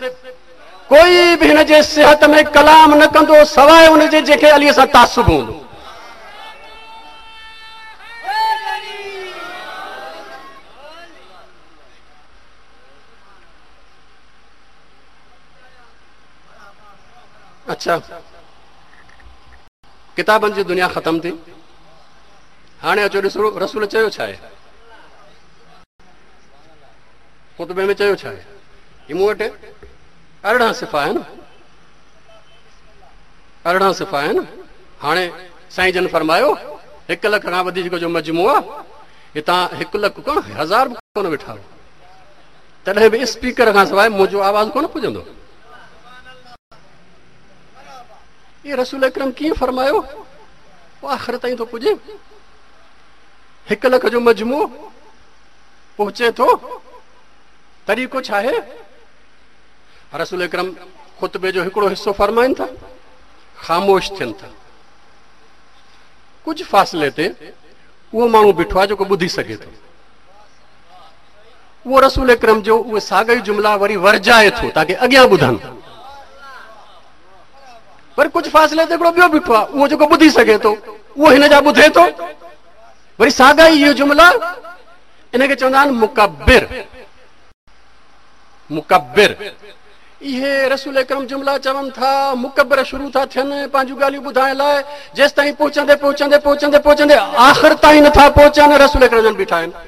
कोई भी हिन जे सिहत में कलाम न कंदो सवाइ हुन जे जेके अलीअ सां तासुब हूंदो। अच्छा, किताबनि जी दुनिया ख़तम थी, हाणे अचो ॾिसो रसूल चयो छा आहे, ख़ुतबे में चयो छा आहे। ही मूं वटि 18 सिफ़ा आहिनि, 18 सिफ़ा आहिनि। हाणे साईं जन फरमायो 1 लख खां वधीक जो मजमू आहे, हितां 1 लख कोन 1000 बि कोन वेठा, तॾहिं बि स्पीकर खां सवाइ मुंहिंजो आवाज़ कोन पुॼंदो। ये रसूल अकरम कीअं फरमायो, आख़िर ताईं थो पुॼे। 1 लख जो मजमू पहुचे थो, तरीक़ो छा आहे? रसूल अकरम ख़ुतबे जो हिकिड़ो हिसो फरमाइनि था, ख़ामोश थियनि था। कुझु फ़ासिले ते उहो माण्हू बीठो आहे जेको ॿुधी सघे थो। उहो रसूल अकरम जो उहे साॻई जुमिला वरी वरजाए थो ताकी अॻियां ॿुधनि। पर कुझु फ़ासिले ते हिकिड़ो ॿियो बीठो आहे, उहो जेको ॿुधी सघे थो उहो हिन जा ॿुधे थो, वरी साॻा ई इहो जुमिला, इनखे चवंदा आहिनि मुकब्बिर। मुकब्बिर इहे रसूल अकरम जुमिला चवनि था, मुकब्बिर शुरू था थियनि पंहिंजूं ॻाल्हियूं ॿुधाइण लाइ, जेसि ताईं पहुचंदे पहुचंदे पहुचंदे पहुचंदे आख़िर ताईं नथा पहुचनि, रसूल अकरम जन बीठा आहिनि।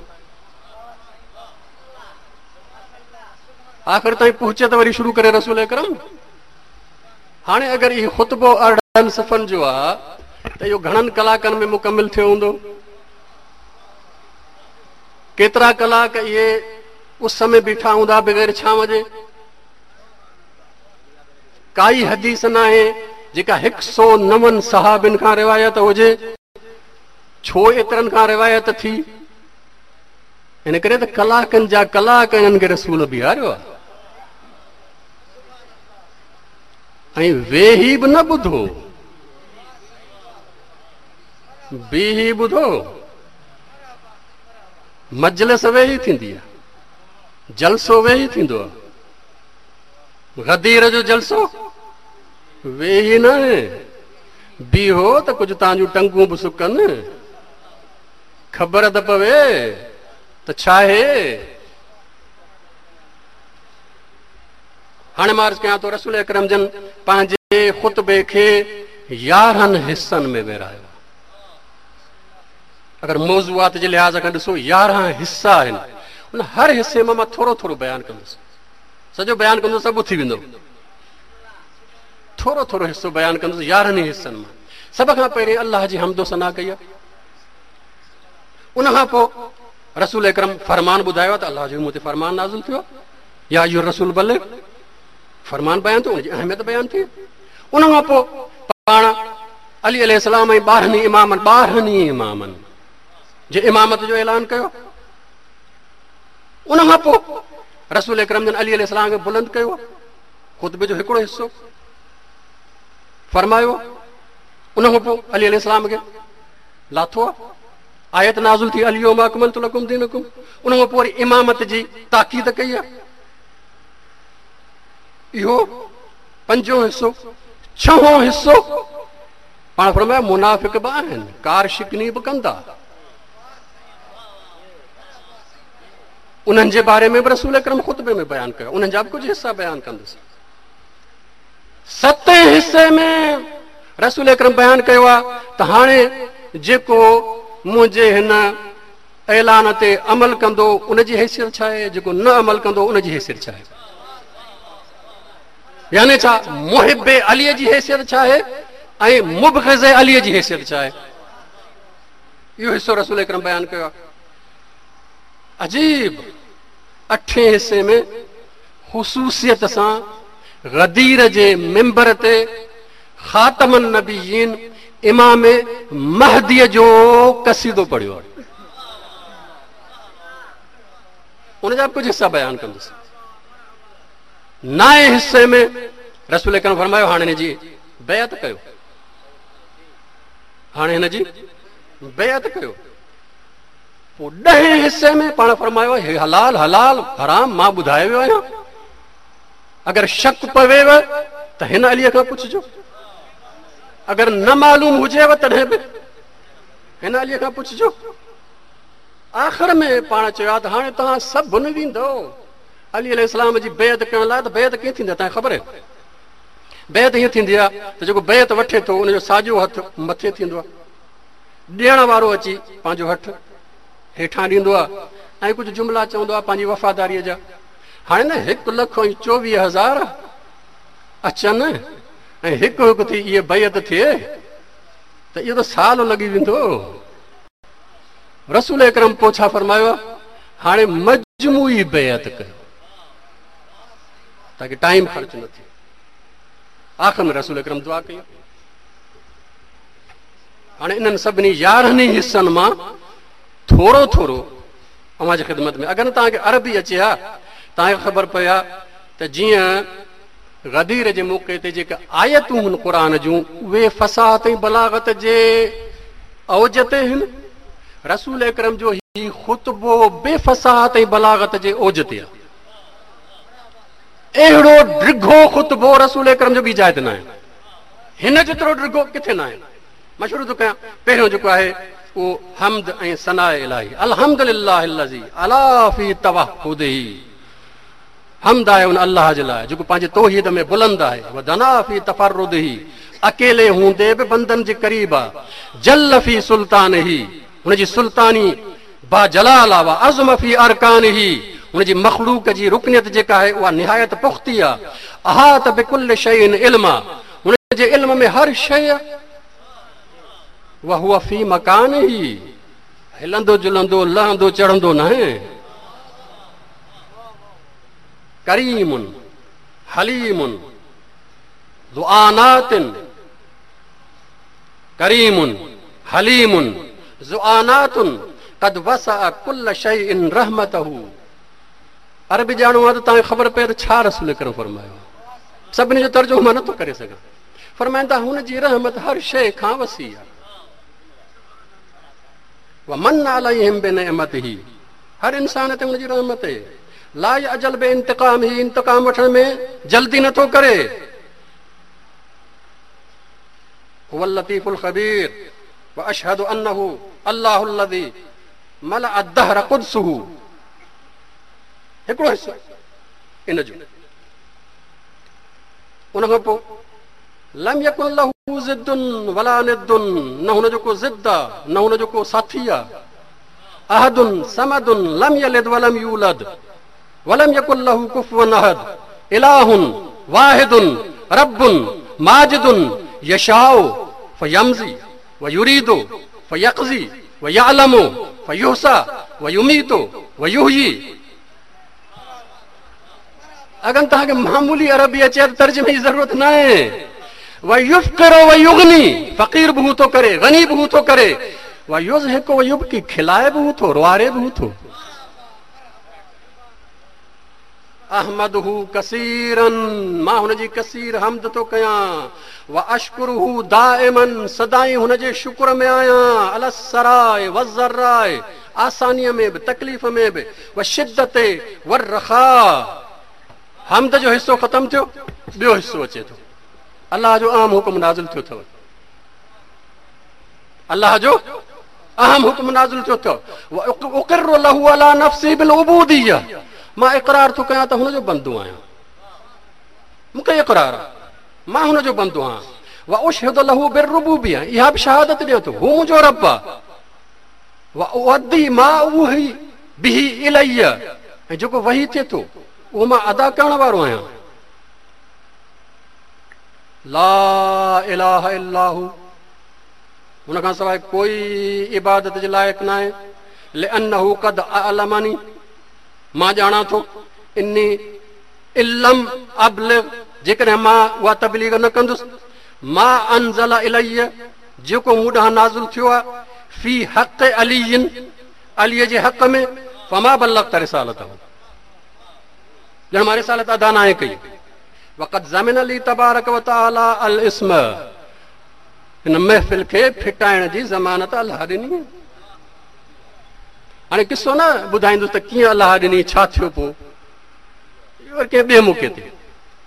आख़िर ताईं पहुचे त वरी शुरू करे रसूल अकरम। हाणे अगरि इहो ख़ुतबो 18 सफ़नि जो आहे त इहो घणनि कलाकनि में मुकमिल थियो हूंदो? केतिरा कलाक इहे उस में बीठा हूंदा बग़ैर छांव जे? काई हदीस न आहे जेका 109 सहाबिन खां रिवायत हुजे। छो एतिरनि खां रिवायत थी? हिन करे त कलाकनि जा कलाक हिननि खे रसूल बीहारियो आहे, ऐं वेही बि न ॿुधो, बीही ॿुधो। मजलिस वेही थींदी आहे, जलसो वेही थींदो आहे। गदीर जो जलसो वेही न आहे, बीहो त कुझु तव्हांजूं टंगूं बि सुकनि, ख़बर त पवे त छा आहे। हाणे मां अर्ज़ कयां थो, रसूल अकरम जन पंहिंजे ख़ुतबे खे 11 हिस्सनि में विरहायो। अगरि मौज़ूआत जे लिहाज़ खां ॾिसो 11 हिस्सा आहिनि, उन हर हिसे में मां थोरो थोरो बयानु कंदुसि। सॼो बयानु कंदुसि सभु थी वेंदो, थोरो थोरो हिसो बयानु कंदुसि 11 हिस्सनि मां। सभ खां पहिरीं अल्लाह जी हम्दो सना कई आहे, उनखां पोइ रसूल अकरम फरमान ॿुधायो त अल्लाह जो मूं ते फरमान नाज़िल थियो, या इहो रसूल बल्ले फरमान बयानु थियो, उनजी अहमियत बयानु थी। उनखां पोइ पाण अली अलैहिस्सलाम ऐं 12 इमामनि जे इमामत जो ऐलान कयो। उनखां पोइ रसूल अकरम जन अली अलैहिस्सलाम खे बुलंद कयो, ख़ुतबे जो हिकिड़ो हिसो फरमायो। उनखां पोइ अली अलैहिस्सलाम खे लाथो आहे, आयत नाज़िल थी अलियौम अकमलतु लकुम दीनकुम। उनखां पोइ वरी इमामत जी ताक़ीद कई आहे। इहो 5हों हिसो। 6हों हिसो पाण फरमायो मुनाफ़िक़ बि आहिनि, कार शिकनी बि कंदा, उन्हनि जे बारे में बि रसूल अकरम ख़ुतबे में बयानु कयो, उन्हनि जा बि कुझु हिसा बयानु कंदुसि। 7हें हिसे में रसूल अकरम बयानु कयो आहे त हाणे जेको मुंहिंजे हिन ऐलान ते अमल कंदो उनजी हैसियत छा आहे, जेको न अमल कंदो उनजी हैसियत छा आहे। यानी छा, मुहिब्बे अलीअ जी हैसियत छा आहे ऐं मुबग़िज़े अलीअ जी हैसियत छा आहे। इहो हिसो रसूल अकरम बयानु कयो आहे। अजीब 8हें हिसे में ख़ुसूसियत सां गदीर जे मिंबर ते ख़ातमुन नबिय्यीन इमाम महदीअ जो कसीदो पढ़ियो आहे, उनजा कुझु हिसा बयानु कंदुसि। 9हें हिसे में रसूल अकरम फरमायो हाणे हिन जी बैअत कयो, हाणे हिन जी बैअत कयो। पोइ 10हें हिसे में पाण फरमायो हे हलाल हलाल हराम मां ॿुधाए वियो आहियां, अगर शक पवेव त हिन अलीअ खां पुछजो, अगर न मालूम हुजेव तॾहिं बि हिन अलीअ खां पुछजो। आख़िर में पाण चयो त हाणे तव्हां सभु न वेंदो अली अलैहिस्सलाम जी बेअत करण लाइ, त बेअत कीअं थींदी आहे तव्हांखे ख़बर आहे? बेअत हीअं थींदी आहे त जेको बेअत वठे थो उनजो साॼो हथु मथे थींदो आहे, ॾियण वारो अची पंहिंजो हथु हेठां ॾींदो आहे ऐं कुझु जुमिला चवंदो आहे पंहिंजी वफ़ादारीअ जा। हाणे न 1,24,000 अचनि ऐं हिकु हिकु थी इहे बेअत थिए त इहो त साल लॻी वेंदो। रसूल अकरम पोइ छा फरमायो आहे, हाणे मजमूई बेअत कयो ताकि टाइम ख़र्च न थिए। आख़िर में रसूल अकरम दुआ कई। हाणे इन्हनि सभिनी 11 हिस्सनि मां थोरो थोरो अव्हां जी ख़िदमत में, अगरि तव्हांखे अरबी अचे हा तव्हांखे ख़बर पए हा त जीअं गदीर जे मौक़े ते जेके आयतूं आहिनि क़ुर जूं उहे फसाहत ऐं बलागत जे औज ते आहिनि, रसूल अकरम जो ही ख़ुतबो बेफसाहत ऐं बलागत जे ओज ते आहे। अहिड़ो डिघो ख़ुतबो रसूल अकरम जो बि जाइ ते न आहे, हिन जेतिरो डिघो किथे न आहे। मशहूरु थो कयां, पहिरियों जेको आहे उहो हम्द ऐं सनाए इलाही, अल्हम्दुलिल्लाह अल्लज़ी अला फी तवहुदिही, हम्द आहे उन अल्लाह जे लाइ जेको पंहिंजे तौहीद में बुलंद आहे, वदना फी तफर्रुदिही, अकेले हूंदे बि बंदन जे क़रीब आहे, जल फी सुल्तानिही, हुनजी सुल्तानी बा जलाल आहे, अज़म फी अरकानिही, हुनजी मखलूक जी रुकनियत जेका आहे उहा निहायत पुख्ती आहे, अहात बिकुल्ल शैइन इल्मा, हुनजे इल्म में हर शइ आहे, वहुव फी मकानिही, हिलंदो जुलंदो लहंदो चढ़ंदो न आहे, करीमुन हलीमुन ज़ुआनातिन, करीमुन हलीमुन ज़ुआनातुन कद वसअ कुल्ल शैइन रहमतहू। अरबी ॼाणो आहे त तव्हांखे ख़बर पए त छा रसूल अकरम फरमायो, सभिनी जो तर्जुमो मां नथो करे सघां। फरमाईंदा हुनजी रहमत हर शइ खां वसी आहे, वमन अलैहिम बिनिअमतिही, हर इंसान ते हुनजी रहमत आहे, ला यअजल बिइंतिकाम, ही इंतिकाम वठण में जल्दी नथो करे, हुवल लतीफुल ख़बीर व अशहदु अन्नहु अल्लाहुल लज़ी मलअ अद-दहर क़ुद्सुहु। हिकिड़ो हिस्सो इन जो, उनखां पोइ लम यकुन लहू ज़िद्दुन वला निद्दुन, न हुनजो को ज़िद्द आहे न हुनजो को साथी आहे, अहदुन समदुन लम यलिद वलम यूलद वलम यकुन लहू कुफुवन अहद, इलाहुन वाहिदुन रब्बुन माजिदुन यशाउ फयमज़ी व युरीदु फयक़ज़ी व यअलमु फयुहसा व युमीतु व युहयी। अगर तव्हांखे मामूली अरबी अचे त तर्जुमे जी ज़रूरत न आहे। व युफ़्किरु व युग़नी, फ़क़ीर बि हू थो करे, गनी बि हू थो करे, व युज़हिकु व युबकी, खिलाए बि हू थो, रुआरे बि हू थो। अहमदहू कसीरन, मां हुनजी कसीर हमद थो कयां, व अशकुरुहू दाइमन, सदाई हुनजे शुक्र में आहियां, अलसराए वज़र्राए, आसानीअ में बि तकलीफ़ में बि, व शिद्दते व रखा। हमद जो हिस्सो ख़तम थियो, ॿियो हिस्सो अचे थो, अल्लाह जो आम हुकुम नाज़िल थियो अथव, अल्लाह जो अहम हुकुम नाज़िल थियो अथव। उक़िर्रु लहू अला नफ़्सी बिल उबूदिय्या, मां इक़रार थो कयां त हुनजो बंदो आहियां, मूंखे इक़रार आहे मां हुनजो बंदो आहियां। व उशहिदु लहू बिर्रुबूबिय्या, इहा बि शहादत ॾियो थो हू मुंहिंजो रब आहे। व उअद्दी मा उही बिही इलैया, ऐं जेको वही थिए थो उहो मां अदा करण वारो आहियां। ला इलाहा इल्लाहु, हुन खां सवाइ कोई इबादत जे लाइक़ न आहे। लिअन्नहु क़द अअलमनी, मां ॼाणा थो, इन्नी इल्लम अबलिग, जेकॾहिं मां उहा तबलीग न कंदुसि, मा अनज़ल इलैया, जेको मूं ॾांहुं नाज़िल थियो आहे, फी हक़ अलीयिन, अलीअ जे हक़ में, फमा बल्लग़्त रिसालतहु, ॼण मां रिसालत अदा न आहे कई। वक़द ज़मिन ली तबारक व तआला अल इस्म, हिन महफ़िल खे फिटाइण जी ज़मानत अल्लाह ॾिनी। हाणे किसो न ॿुधाईंदुसि त कीअं अल्लाह ॾिनी, छा थियो पोइ, कंहिं ॿिए मौक़े ते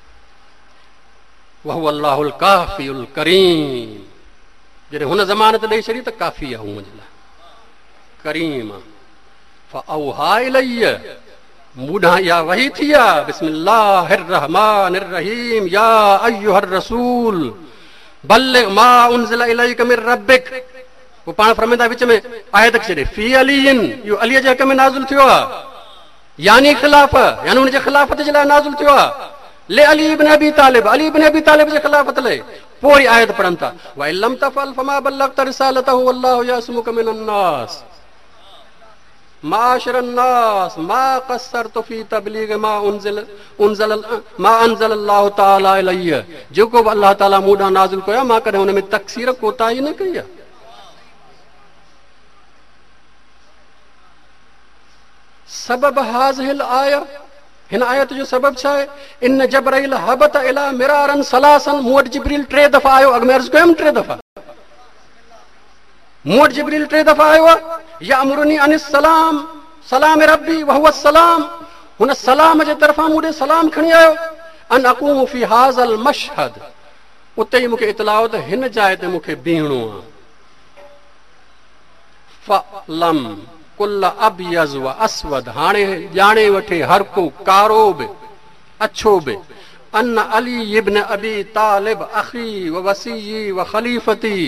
वहुव अल्लाहुल काफ़ियुल करीम। जॾहिं हुन ज़मानत ॾेई छॾी त काफ़ी आहे मुंहिंजे लाइ, करीम आहे। फ़अौहा इलैय, मूॾां इहा वही थी आहे। बिस्मिल्लाहिर रहमानिर रहीम। या अय्युहर रसूल बल्लिग मा उनज़िला इलैका मिर रब्बिक। वो पाण फरमाईंदा विच में आयत खे छॾे फी अलीइन, इहो अलीअ जे हक़ में नाज़िल थियो आहे, यानी ख़िलाफ़, यानी हुनजे ख़िलाफ़त जे लाइ नाज़िल थियो आहे। ले अली इब्न अबी तालिब, अली इब्न अबी तालिब जे ख़िलाफ़त लाइ। पोइ आयत पढ़नि था व इन लम तफ़अल फमा बल्लग़्ता रिसालतहु वल्लाहु यअस्मुका मिनन नास माशरन नास मा क़स्सरतु फी तबलीग मा अंज़ल अल्लाहु तआला इलैय। जेको बि अल्लाह ताला मूं ॾांहुं नाज़िल कयो मां कॾहिं हुन में तक़सीर कोताही न कई आहे। सबब हाज़िहिल आया, हिन आयत जो सबब छा आहे? इन जबराइल हबत इला मिरारन सलासन। मूं वटि जिब्रील 3 दफ़ा आयो, अॻु में अर्ज़ कयुमि 3 दफ़ा। मूं वटि जिब्रील 3 दफ़ा आयो आहे। यामुरुनी अनिस सलाम, सलाम रब्बी वहुव सलाम। हुन सलाम जे तरफ़ां मूं ॾे सलाम खणी आयो। अन अक़ूम फी हाज़ल मशहद, उते ई मूंखे इतलाउ त हिन जाइ ते मूंखे बीहणो आहे। फलम कुल अबयज़ व अस्वद, हाणे ॼाणे वठे हर को कारो बि अछो बि। अन अली इब्न अबी तालिब अखी व वसीई व खलीफती,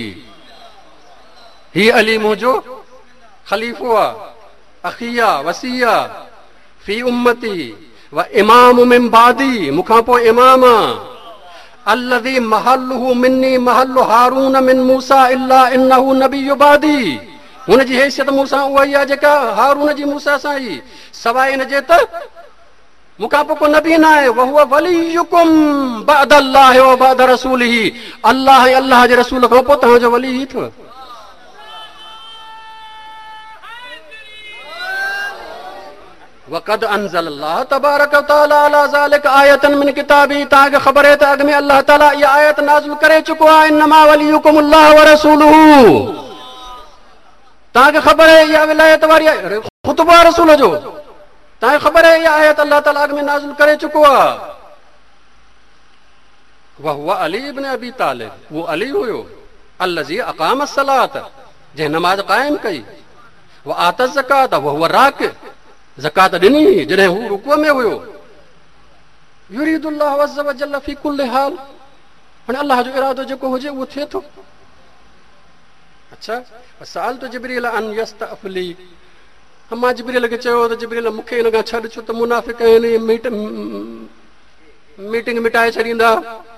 ही अली मुंहिंजो खलीफ़ो आहे, अखिया वसीया फी उम्मती व इमाम मिन बादी, मूंखां पोइ इमाम आहे। अल्लज़ी महल्लुहु मिन्नी महल्लु हारून मिन मूसा इल्ला इन्नहु नबिय्यु बादी। हुनजी हैसियत मूंसां उहा ई आहे जेका हारून जी मूसा सां ई, सवाइ इन जे त मूंखां पोइ को नबी न आहे। वहुव वलियुकुम बअदल्लाहि व बअद रसूलिही, अल्लाह ऐं अल्लाह जे रसूल खां पोइ तव्हांजो वली ई अथव। वक़द अंज़लल्लाहु तबारक व तआला अला ज़ालिका आयतन मिन किताबी, तव्हांखे ख़बर आहे त अॻु में अल्लाह ताला इहा आयत नाज़िल करे चुको आहे। इन्नमा वलियुकुमुल्लाहु व रसूलुहु, तव्हांखे ख़बर आहे इहा विलायत वारी ख़ुतबो आहे रसूल जो। तव्हांखे ख़बर आहे इहा आयत अल्लाह ताला अॻु में नाज़िल करे चुको आहे। वहुव अली इब्न अबी तालिब, वो अली हुयो अल्लज़ी अक़ाम अस्सलात, जंहिं नमाज़ क़ाइम कई। व आत ज़कात, वहुव राकिअ, ज़कात ॾिनी जॾहिं हू रुकुअ में हुयो। युरीदुल्लाहु अज़्ज़ व जल्ल फी कुल्लि हाल, हाणे अल्लाह जो इरादो जेको हुजे उहो थिए थो। अच्छा, साल तो जिब्रील अन यस्तअफली, मां जिब्रील खे चयो त जिब्रील मूंखे हिन खां छॾ, छो त मुनाफ़िक़ आहिनि, मीटिंग मिटाए छॾींदा।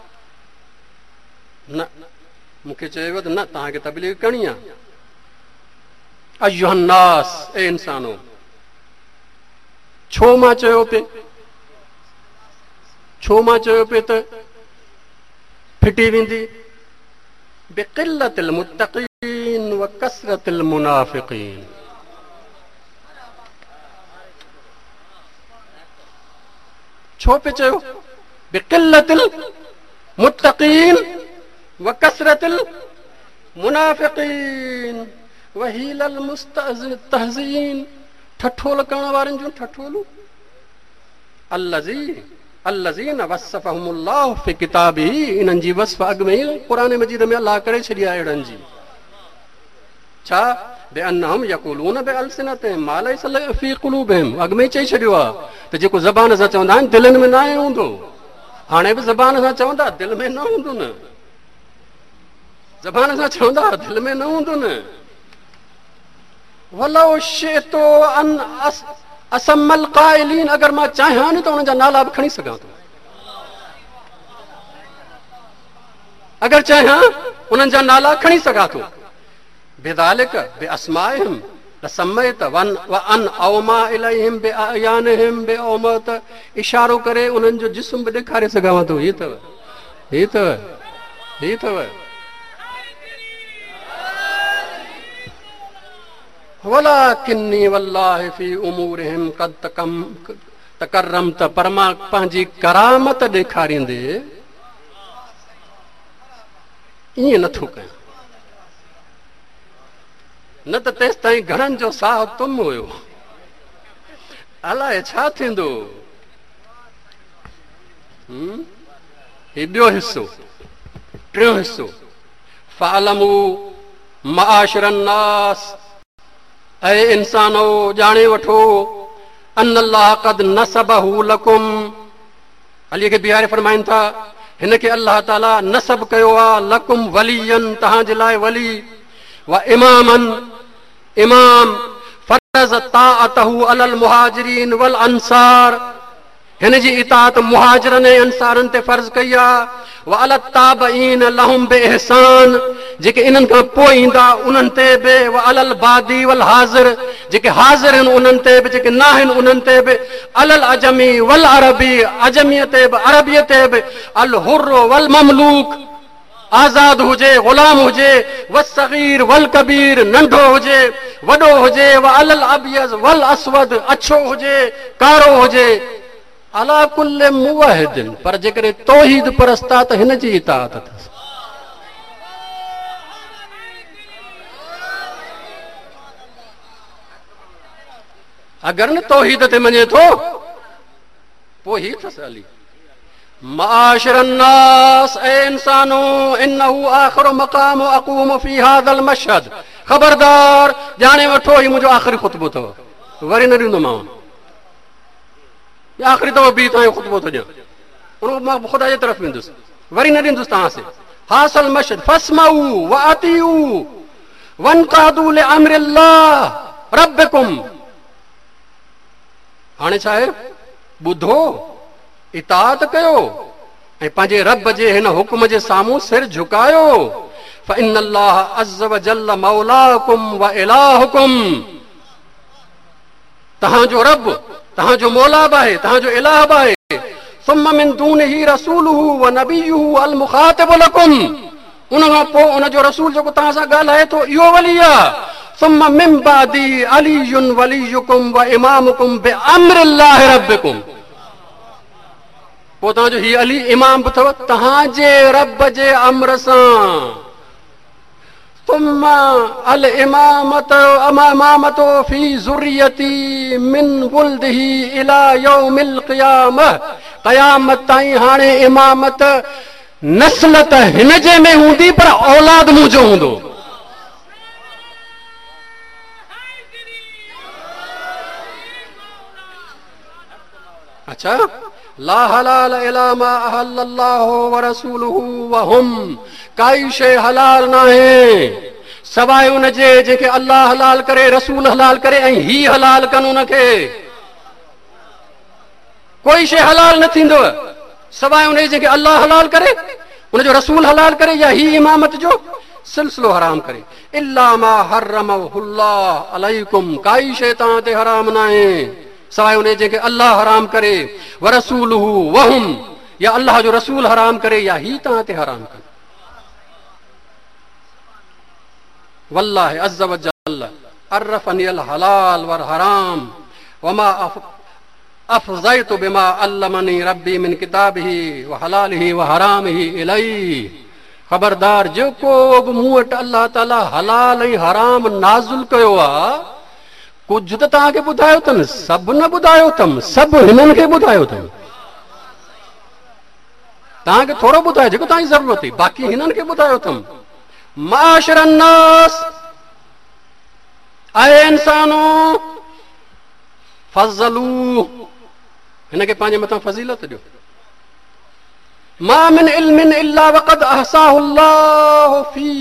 न, मूंखे चयो त न, तव्हांखे तबलीग करणी आहे। अय्युहन नास, ए इंसानो, छो मां चयो पे, छो मां चयो पे त फिटी वेंदी बिक़िल्लतिल मुत्तक़ीन व कसरतिल मुनाफ़िक़ीन। छो पे चयो बिक़िल्लतिल मुत्तक़ीन व कसरतिल मुनाफ़िक़ीन व हीलल मुस्तहज़ीन, ठठोल करण वारनि जूं ठठोलूं। अल्लज़ीन वस्फ़हुमुल्लाहु फ़ी किताबिही, इन्हनि जी वस्फ़ अॻु में ई क़ुरान मजीद में अल्लाह करे छॾी आहे अहिड़नि जी। छा? बिअन्नहुम यक़ूलून बिअल्सिनतिहिम मा लैसा फ़ी क़ुलूबिहिम, अॻु में ई चई छॾियो आहे त जेको ज़बान सां चवंदा आहिनि दिलनि में न आहे हूंदो। हाणे बि ज़बान सां चवंदा दिलि में न हूंदो न, ज़बान सां चवंदा दिलि में न हूंदो न। वलो शिअतु अन असमल क़ाइलीन, अगर मां चाहियां न त उन्हनि जा नाला बि खणी सघां थो। अगर चाहियां उन्हनि जा नाला खणी सघां थो। बिज़ालिक बिअस्माइहिम लसमैत वन व अन औमा इलैहिम बिअयानहिम बिऔमत, इशारो करे उन्हनि जो जिस्म बि ॾेखारे सघां थो। ही अथव, ही अथव, ही अथव। वलाकिन्नी वल्लाहि फी उमूरिहिम क़द तकर्रमत, पर मां पंहिंजी करामत ॾेखारींदे ईअं नथो कयां। न त तेसि ताईं घणनि जो साह तुम हुयो, अलाए छा थींदो। ही ॿियो हिसो, टियों हिसो। फ़अलमू मआशिरन नास, ऐं इंसानो ॼाणे वठो, अनल्लाह क़द नसबहू लकुम। अली खे बीहारे फरमाइनि था, हिन खे अल्लाह ताला नसब कयो आहे, लकुम वलियन, तव्हांजे लाइ वली, व इमामन, इमाम, फरज़ ताअतहू अलल मुहाजिरीन वल अंसार, हिन जी इताअत मुहाजिरनि ऐं अंसारनि ते फर्ज़ कई आहे। व अल ताबईन लहुम बि इहसान, जेके इन्हनि खां पोइ ईंदा उन्हनि ते बि, व अलल बादी वल हाज़िर, जेके हाज़िर आहिनि उन्हनि ते बि, जेके न आहिनि उन्हनि ते बि, अलल अजमी वल अरबी, अजमीअ ते बि अरबीअ ते बि, अल हुर्र वल ममलूक, आज़ाद हुजे ग़ुलाम हुजे, वसगीर वल कबीर, नंढो हुजे वॾो हुजे, व अलल अबियज़ वल असवद, अछो हुजे कारो हुजे, अला कुल्ल मुवाहिदिन, पर जेकॾहिं तौहीद परस्ता त हिन जी इताअत अथसि। अगरि न तौहीद ते मञे थो पोइ ही अथसि अली। माशिरन नास, ऐ इंसानो, इन्नहु आखिरु मक़ाम अक़ूम फी हाज़ल मशहद, ख़बरदार ॼाणे वठो ही मुंहिंजो आख़िरी ख़ुतबो अथव, वरी न ॾींदोमांव, आख़िरी दफ़ो बि तव्हांजो ख़ुतबो थो ॾियां, उन मां ख़ुदा जे तरफ़ वेंदुसि, वरी न ॾींदुसि तव्हां से। हासिल मशहद फस्मऊ व अतीऊ वनक़ादू लिअम्रिल्लाह रब्बिकुम। हाणे छा आहे, ॿुधो, इताअत कयो ऐं पंहिंजे रब जे हिन हुक्म जे साम्हूं सिर झुकायो। फ़इन्नल्लाह अज़्ज़ व जल्ल मौलाकुम व इलाहुकुम, तव्हांजो रब, तव्हांजो मौला बि आहे, तव्हांजो इलाह बि आहे। सुम्म मिन दूनिही रसूलुहु व नबियुहु अल मुखातिबु लकुम, उन खां पोइ उनजो रसूल जेको तव्हां सां ॻाल्हाए थो इहो वली आहे। सुम्म मिन बादी अलीयुन वलियुकुम व इमामुकुम बिअम्रिल्लाहि रब्बिकुम, पोइ तव्हांजो ही अली इमाम बि अथव तव्हांजे रब जे अमर सां। तुम अल इमामतो फी ज़ुर्रियती मिन वुल्दिही इला यौमिल क़ियामह, क़यामत ताईं हाणे इमामत नस्ल त हिन जे में हूंदी पर औलाद मुंहिंजो हूंदो। अच्छा, ला हलाल इला मा अहल्लल्लाहु व रसूलुहु व हुम, काई शइ हलाल न आहे सवाइ उन जे जेके अल्लाह हलाल करे, रसूल हलाल करे ऐं ही हलाल कनि उनखे। कोई शइ हलाल न थींदव सवाइ उन जेके अल्लाह हलाल करे, उनजो रसूल हलाल करे या ही इमामत जो सिलसिलो हराम करे। इल्ला मा हर्रमहुल्लाह अलैकुम, काई शइ तव्हां ते हराम न आहे सवाइ उन जेके अल्लाह हराम करे, व रसूलुहु वहुम, या अल्लाह जो रसूल हराम करे या ही तव्हां ते हराम करे। वल्लाहि अज़्ज़ व जल्ल अर्रफ़नी अल हलाल वल हराम वमा अफ़ज़यतु बिमा अल्लमनी रब्बी मिन किताबिही व हलालिही व हरामिही इलैहि। ख़बरदार, जेको बि मूं वटि अल्लाह ताला हलाल ऐं हराम नाज़िल कयो आहे, कुझु त तव्हांखे ॿुधायो अथनि, सभु न ॿुधायो अथमि, सभु हिननि खे ॿुधायो अथमि। तव्हांखे थोरो ॿुधायो जेको तव्हांजी ज़रूरत हुई, बाक़ी हिननि खे ॿुधायो अथमि। माशिरन नास, ऐ इंसानो, फज़लू, हिनखे पंहिंजे मथां फज़ीलत ॾियो। मा मिन इल्मिन इल्ला वक़द अहसाहुल्लाहु फी,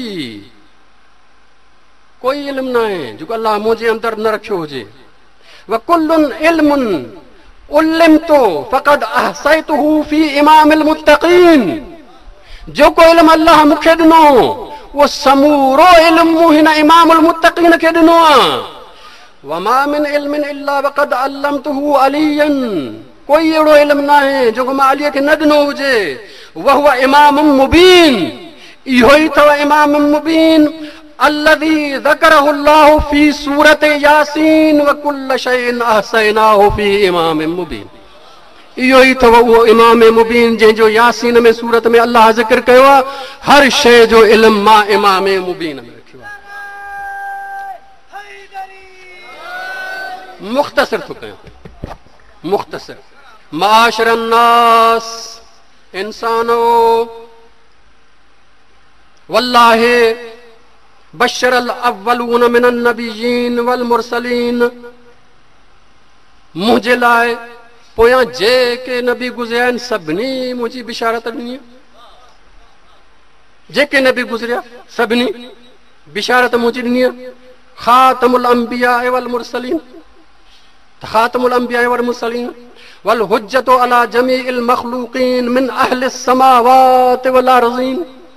कोई इल्म न आहे जेको अल्लाह मुंहिंजे अंदर न रखियो हुजे। व कुल्लुन इल्मुन उल्लिमतु फ़क़द अहसैतुहु फी इमामिल मुत्तक़ीन, जेको इल्म अल्लाह मूंखे ॾिनो उहो समूरो इल्म हिन इमामुल मुत्तक़ीन खे ॾिनो आहे। वमा मिन इल्मिन इल्ला वक़द अल्लमतुहु अलियन, कोई अहिड़ो इल्म न आहे जेको मां अलीअ खे न ॾिनो हुजे। वहुव इमामुम मुबीन, इहो ई अथव इमाम मुबीन, अल्लज़ी ज़करहु अल्लाहु फी सूरत यासीन व कुल्ल शैइन अहसैनाहु फी इमामिम मुबीन। इहो ई अथव उहो इमाम मुबीन जंहिंजो यासीन में सूरत में अल्लाह ज़िक्र कयो आहे, हर शइ जो इल्म मां इमाम मुबीन में रखियो आहे। मुख़्तसिर थो कयां, मुख़्तसिर। माशिरन नास, इंसानो वल्लाहि बशरल अव्वलून मिनन नबिय्यीन वल मुरसलीन, मुंहिंजे लाइ पोयां जेके नबी गुज़रिया आहिनि सभिनी मुंहिंजी बिशारत ॾिनी। जेके नबी गुज़रिया सभिनी बिशारत मुंहिंजी ॾिनी। ख़ातमुल अंबिया वल मुरसलीन, ख़ातमुल अंबिया वल मुरसलीन वल हुज्जतु अला जमीइल मखलूकीन मिन अहलिस समावात वल अर्ज़ीन।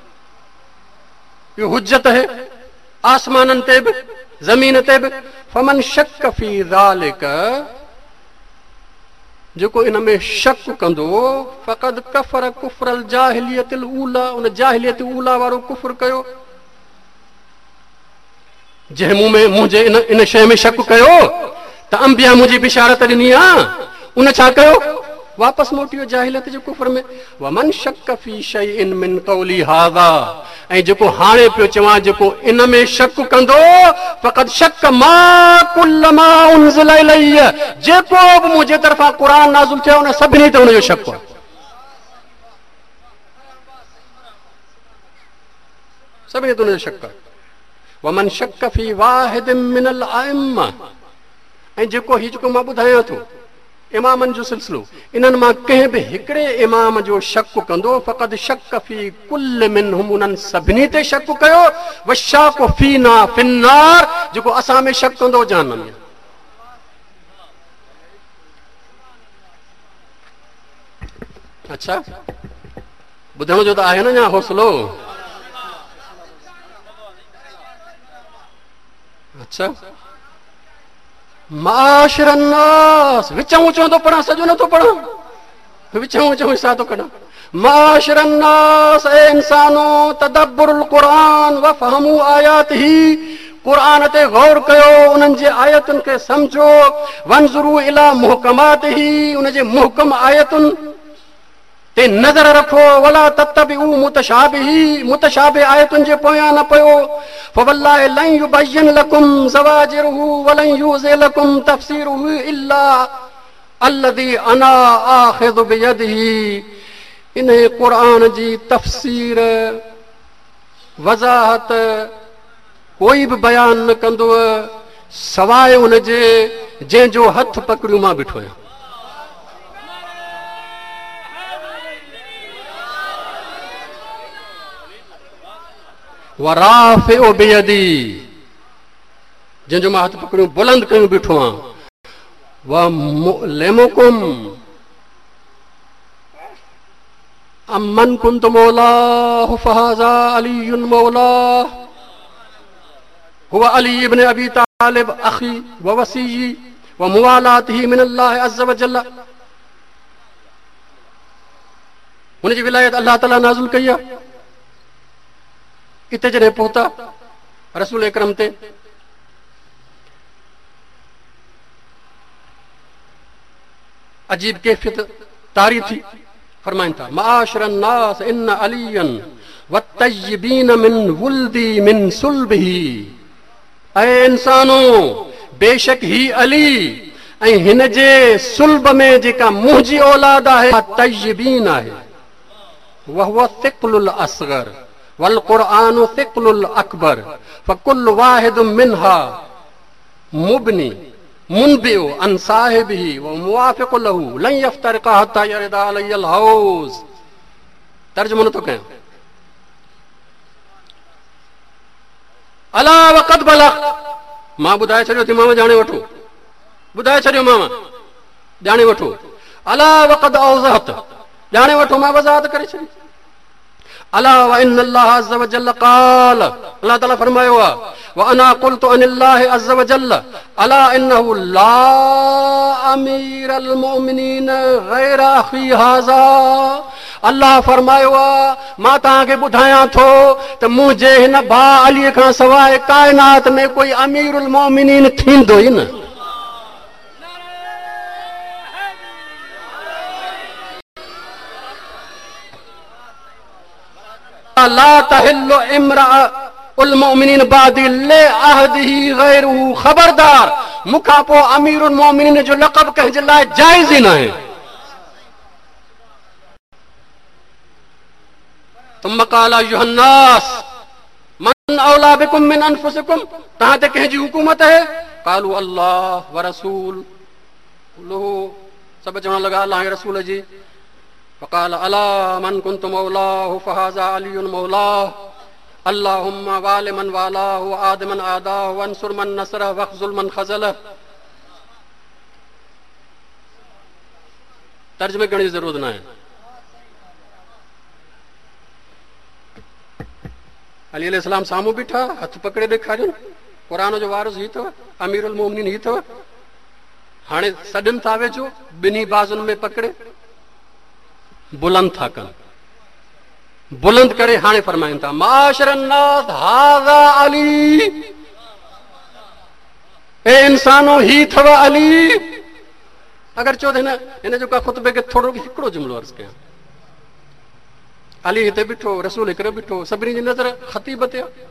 ये हुज्जत है आसमानन ते भी जमीन ते भी। फमन शक फी ज़ालिक, जेको इन में शक कंदो, फ़क़द कफ़र कुफ़्रल जाहिलियतिल ऊला, उन जाहिलियत ऊला वारो कुफ़्र कयो। जंहिं मूं में मुंहिंजे इन शइ में शक कयो त अंबिया मुंहिंजी बिशारत ॾिनी आहे, उन छा कयो? वापसि मोटियो जाहिलियत जे कुफ़्र में। वमन शक फी शैइन मिन क़ौली हाज़ा, ऐं जेको हाणे पियो चवां जेको इन में शक कंदो, फ़क़द शक मा कुल्ल मा उनज़िल इलैया, जेको बि मुंहिंजे तरफ़ां क़ुरान नाज़िल थियो उन सभिनी ते उनजो शक आहे। सभिनी ते उनजो शक आहे। वमन शक फी वाहिदिन मिनल अइम्मा, ऐं जेको ही जेको मां ॿुधायां थो इमामनि जो सिलसिलो, इन्हनि मां कंहिं बि हिकिड़े इमाम जो शक कंदो, फ़क़द शक फी कुल्ल मिनहुम, उन्हनि सभिनी ते शक कयो। वशाक फीना फिन्नार, जेको असां में शक कंदो जहन्नम में। अच्छा, ॿुधण जो त आहे न अञा हौसलो। अच्छा, माशरन नास, विचऊं विचऊं तो पढ़ा, सॼो नथो पढ़ा, विचऊं विचऊं हिस्सा तो कढा। माशरन नास, ए इंसानो तदब्बुरुल क़ुरान व फहमू आयातिही, क़ुरान ते गौर कयो, उन्हनि जे आयतुनि खे सम्झो। वंज़ुरू इला मुहकमातिही, उन जे मुहकम आयतुनि ते नज़र रखो। वला तत्तबिऊ मुतशाबिही, मुतशाबिह आयतुनि जे पोयां न पियो। फवल्लाहि लन युबय्यिन लकुम ज़वाजिरुहु वलन यूज़ि लकुम तफ़सीरुहु इल्ला अल्लज़ी अना आख़िज़ु बियदिही, इन क़ुरान जी तफ़सीर वज़ाहत कोई बि बयान न कंदो सवाइ उन जे जंहिंजो हथ पकड़ियो मां बीठो आहियां। वराफ़िउ बियदी, जंहिंजो मां हथ पकड़ियो बुलंद कयूं बीठो आहियां। व मुअल्लिमुकुम अमन कुंतु मौलाहु फहाज़ा अलीयुन मौलाह हुवा अली इब्न अबी तालिब अखी व वसीयी व मुवालातिही मिनल्लाहि अज़्ज़ व जल्ल। हुनजी विलायत अल्लाह ताला नाज़िल कई आहे। इते जॾहिं पहुता रसूल अकरम ते, अजीब कैफियत तारी थी। फरमाइनि था माशरन नास इन अलियन वत्तय्यबीन मिन वुल्दी मिन सुल्बिही, ऐ इंसानो बेशक ही अली ऐं हिन जे सुल्ब में जेका मुंहिंजी औलाद आहे तय्यबीन आहे। वहुव थिक़लुल असगर वल क़ुरआनु थिक़लुल अकबर फकुल्लु वाहिदुम मिन्हा मुबनी मुनबिउ अन साहिबिही व मुवाफ़िक़ु लहू लन यफ्तरिक़ा हत्ता यरिदा अलैहिल हौज़। तर्जुमो नथो कयां। अला वक़द बलग़, मां ॿुधाए छॾियो थी, मां ॼाणे वठो, ॿुधाए छॾियो मां ॼाणे वठो। अला वक़द औज़हत, ॼाणे वठो, मां वज़ाहत करे छॾी। अला व इन्नल्लाह अज़्ज़ व जल्ल क़ाल, अल्लाह ताला फरमायो आहे व अना क़ुल्तु अनिल्लाहि अज़्ज़ व जल्ल अला इन्नहु ला अमीरल मुमिनीन गैर अखी हाज़ा। अल्लाह फरमायो आहे मां तव्हांखे ॿुधायां थो त मुंहिंजे हिन भाउ अलीअ खां सवाइ काइनात में कोई अमीरुल मोमिनीन थींदो ई न। ला तहिल्लु इम्राउल मोमिनीन बादी ले अहदिही गैरुहु, खबरदार मूंखां पोइ अमीरुल मोमिनीन जो लक़ब कंहिंजे लाइ जाइज़ ई न आहे। तुम क़ाल अय्युहन्नास मन औला बिकुम मिन अनफुसिकुम, तहां ते कंहिंजी हुकूमत है? क़ालू अल्लाह व रसूल, लो सब चवण लॻा अल्लाह ऐं रसूल जी। फ़क़ाल अला मन कुन्तु मौलाहु फ़हाज़ा अलियुन मौलाह, अल्लाहुम्मा वाल मन वालाहु व आद मन आदाहु वंसुर मन नसरह वख़्ज़ुल मन ख़ज़लह। तर्जुमे करण जी ज़रूरत न आहे। अली अलैहिस्सलाम साम्हूं बीठा, हथ पकड़े ॾेखारियो, क़ुरान जो वारिस ही अथव, अमीरुल मोमिनीन ही अथव। हाणे सॾनि था वेझो, ॿिन्ही बाज़ुनि में पकड़े बुलंद था कनि, बुलंद करे हाणे फरमाइनि था माशरन नास हाज़ा अली, ए इंसानो ही अथव अली। अगर चओ त हिन जो का ख़ुतबे खे थोरो हिकिड़ो जुमिलो अर्ज़ कयां। अली हिते बीठो, रसूल हिकिड़ो बीठो, सभिनी जी नज़र ख़तीब ते आहे,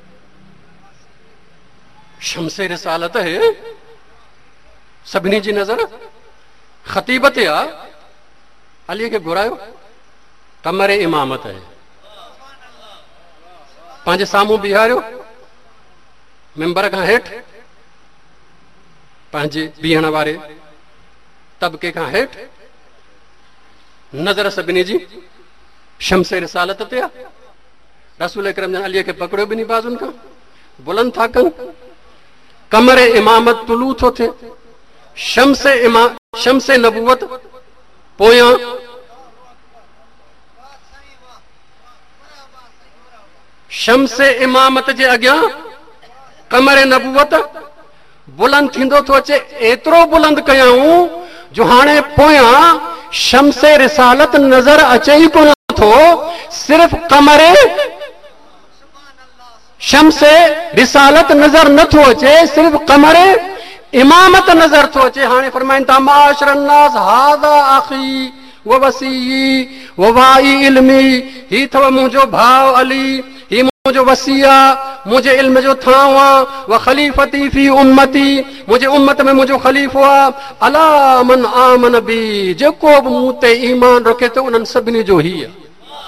शम्से रिसालत है, सभिनी जी नज़र ख़तीब ते आहे। अलीअ खे घुरायो, कमरे इमामत है, पंहिंजे साम्हूं बीहारियो, मिंबर खां हेठि, पंहिंजे बीहण वारे तबके खां हेठि, नज़र सभिनी जी शम्से रिसालत ते आहे। रसूल अकरम जन अलीअ खे पकड़ियो ॿिन्ही बाज़ुनि खां, बुलंद था कनि, कमरे इमामत तुलू थो थिए, शम्से नबूवत पोयां शम्से इमामत जे अॻियां कमरे नबूवत बुलंद थींदो थो अचे। एतिरो बुलंद कयाऊं जो हाणे पोयां शम्से रिसालत नज़र अचे ई कोन थो, सिर्फ़ कमरे शम्से रिसालत नज़र नथो अचे, सिर्फ़ कमरे इमामत नज़र थो अचे। हाणे फरमाइनि था माशरन नास हाज़ा अख़ी व वसी व वाई इल्मी, ही अथव मुंहिंजो भाउ अली, ही मुंहिंजो वसी आहे, मुंहिंजे इल्म जो थांव आहे, व ख़लीफ़ती फी उम्मती, मुंहिंजे उम्मत में मुंहिंजो ख़लीफ़ो आहे। अला मन आमन बी, जेको बि मूं ते ईमान रखे थो उन्हनि सभिनी जो ही आहे।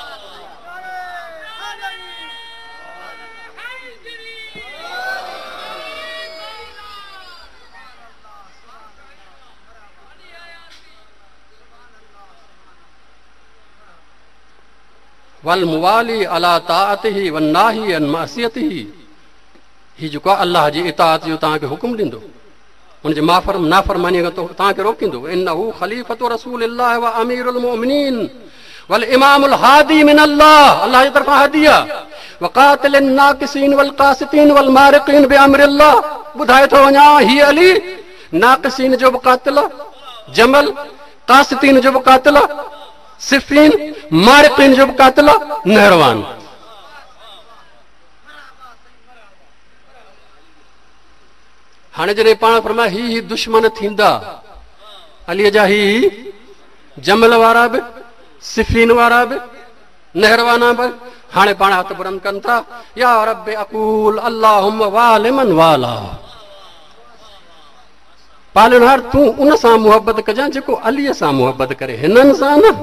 वल मुवाली अला ताअतिही वन नाही अन मासियतिही, ही जेको अल्लाह जी इताअत जो तव्हांखे हुकुम ॾींदो, हुनजे नाफ़रमानी खां तव्हांखे रोकींदो। इन्नहु ख़लीफ़तु रसूलिल्लाह व अमीरुल मोमिनीन वल इमामुल हादी मिन अल्लाह, अल्लाह जी तरफ़ां हादी आहे। व क़ातिलिन नाक़िसीन वल क़ासितीन वल मारिक़ीन बिअम्रिल्लाह, ॿुधाए थो वञा ही अली नाक़िसीन जो बि क़ातिल आहे, जमल क़ासितीन जो बि क़ातिल आहे, सिफ़ीन मारिक़ीन जो बि क़ातिल आहे, नहरवान। हाणे जॾहिं पाण फरमाए ही दुश्मन थींदा, अलीअ जा ही जमल वारा बि, सिफ़ीन वारा बि, नहरवाना बि, हाणे पाण हथ बुलंद कनि था, या रब अक़ूल अल्लाहुम्मा वाल मन वाला, पालनहार तूं उन सां मुहबत कजां जेको अलीअ सां मुहबत करे, हिननि सां न।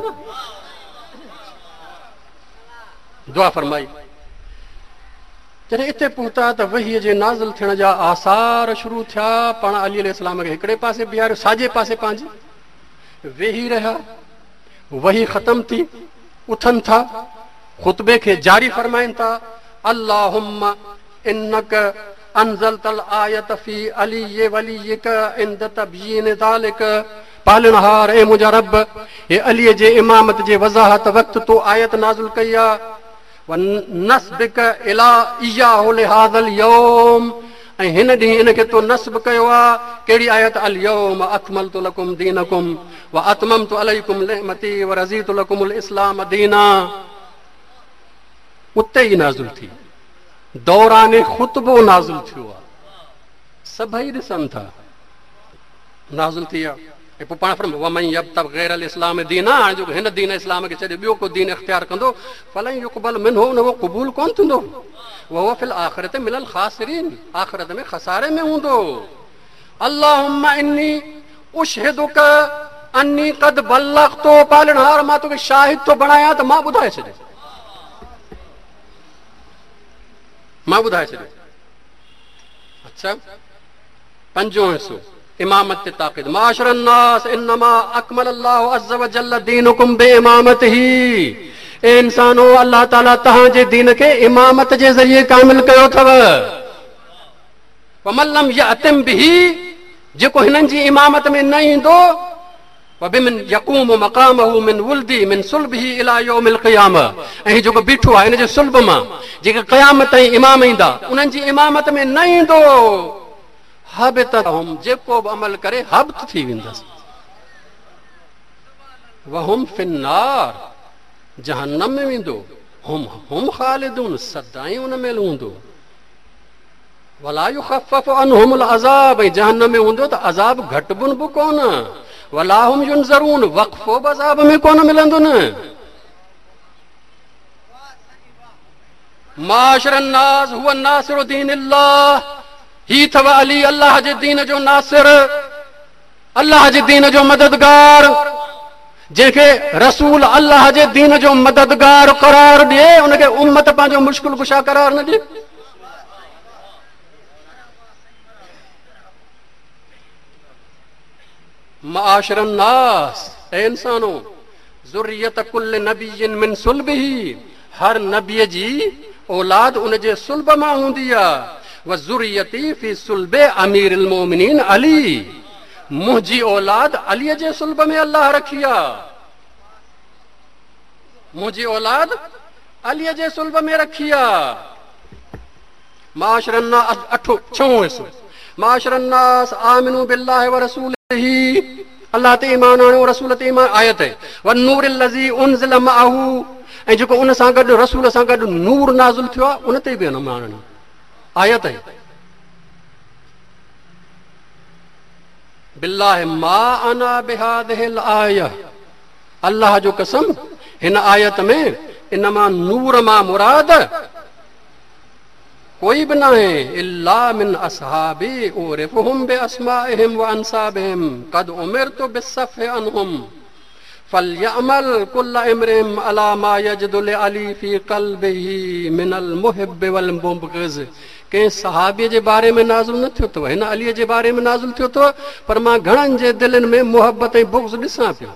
दुआ फरमाई। जॾहिं हिते पहुता त वहीअ जे नाज़िल थियण जा आसार शुरू थिया। पाण अली अलैहिस्सलाम खे हिकिड़े पासे बीहारियो, साॼे पासे पंहिंजे वेही रहिया, वही ख़तम थी, उथनि था, ख़ुतबे खे जारी फरमाइनि था। अल्लाहुम्मा इन्नक अंज़लतल आयत फी अली वलीक इंद तबयीन ज़ालिक, पालनहार ए मुंहिंजा रब, हे अलीअ जे इमामत जे वज़ाहत वक़्तु तो आयत नाज़िल कई आहे। व नस्बिक इला इयाहु लिहाज़ल यौम, ऐं हिन ॾींहुं इनखे तो नस्ब कयो आहे। कहिड़ी आयत? अल यौम अकमलतु लकुम दीनकुम व अतममतु अलैकुम निअमती व रज़ीतु लकुमुल इस्लाम दीना। उते ई नाज़िल थी, दौराने ख़ुतबो नाज़िल थियो आहे, सभई ॾिसनि था नाज़िल थी आहे। पोइ पाण फरमायो वमन यब्तग़ गैरल इस्लाम दीना, हाणे जो हिन दीन इस्लाम खे छॾे ॿियो को दीन इख़्तियार कंदो, फलन युक़बल मिन्हु, न उहो क़बूल कोन थींदो, वहुव फिल आख़िरत मिनल ख़ासिरीन, आख़िरत में खसारे में हूंदो। अल्लाहुम्मा इन्नी उशहिदुक अन्नी क़द बल्लग़्तु, पालनहार मां तोखे शाहिद थो बणायां त मां ॿुधाए छॾे। मां ॿुधाए छॾियो। अच्छा, पंजो हिसो इमामत ते ताक़ीद। माशरन नास इन्नमा अकमल अल्लाहु अज़्ज़ व जल्ल दीनुकुम बिइमामतिही। ए इंसानो, अल्लाह ताला तव्हांजे दीन खे इमामत जे ज़रिए कामिल कयो अथव। वमन लम यअतिम बिही, जेको हिननि जी इमामत में न ईंदो, वबिमन यक़ूमु मक़ामहु मिन वुल्दी मिन सुल्बिही इला यौमिल क़ियामा, ऐं जेको बीठो आहे हिन जे सुल्ब मां जेके क़यामत ताईं इमाम ईंदा, उन्हनि जी इमामत में न ईंदो, हबितहुम, जेको बि अमल करे हब्त थी वेंदसि। वहुम फिन्नार, जहन्नम में वेंदो। हुम ख़ालिदून, सदाईं उन में हूंदो। वला युख़फ़फ़ु अन्हुमुल अज़ाब, ऐं जहन्नम में हूंदो त अज़ाब घटिबुन बि कोन। वला हुम युनज़रून, वक़फ़ो बि अज़ाब में कोन मिलंदो न। माशरन नास हुव नासिरु दीनिल्लाह, ही अथव अली अल्लाह जे दीन जो नासिर, अल्लाह जे दीन जो मददगार, जंहिंखे रसूल अल्लाह जे दीन जो मददगार करार ॾिए, उनखे उम्मत पंहिंजो मुश्किल कुशा करार न ॾिए। माशरन नास, ए इंसानो, ज़ुर्रियत कुल्ल नबिय्यिन मिन सुल्बिही, हर नबीअ जी औलाद उन जे सुल्ब मां हूंदी आहे। व ज़ुर्रियती फी सुल्बे अमीरुल मोमिनीन अली, मुंहिंजी औलाद अलीअ जे सुल्ब में अल्लाह रखी आहे। मुंहिंजी औलाद अलीअ जे सुल्ब में रखी आहे। माशरन नास, छहों हिसो, माशरन नास आमिनू बिल्लाहि व रसूलिही, अल्लाह ते ईमान आणियो, रसूल ते ईमान, आयत है। व नूरिल लज़ी उनज़िल मअहू, ऐं जेको उन सां गॾु रसूल सां गॾु नूर नाज़िल थियो आहे, उन ते बि ईमान आणियो, आयत है। बिल्लाहि मा अना बिहादिहिल आया, अल्लाह जो कसम, हिन आयत में इन मां नूर मां मुराद कोई भी ना है। इल्ला मिन असहाबी उरिफुहुम बिअस्माइहिम व अंसाबिहिम कद उमिरतु बिस्सफ़ि अन्हुम फलयअमल कुल्लु इम्रिन अला मा यजदु लिअली फी क़ल्बिही मिनल मुहिब्बि वल मुबग़िज़। कंहिं सहाबीअ जे बारे में नाज़िल न थियो अथव, हिन अलीअ जे बारे में नाज़िल थियो अथव, पर मां घणनि जे दिलनि में मुहबत ऐं बुग़्ज़ ॾिसां पियो।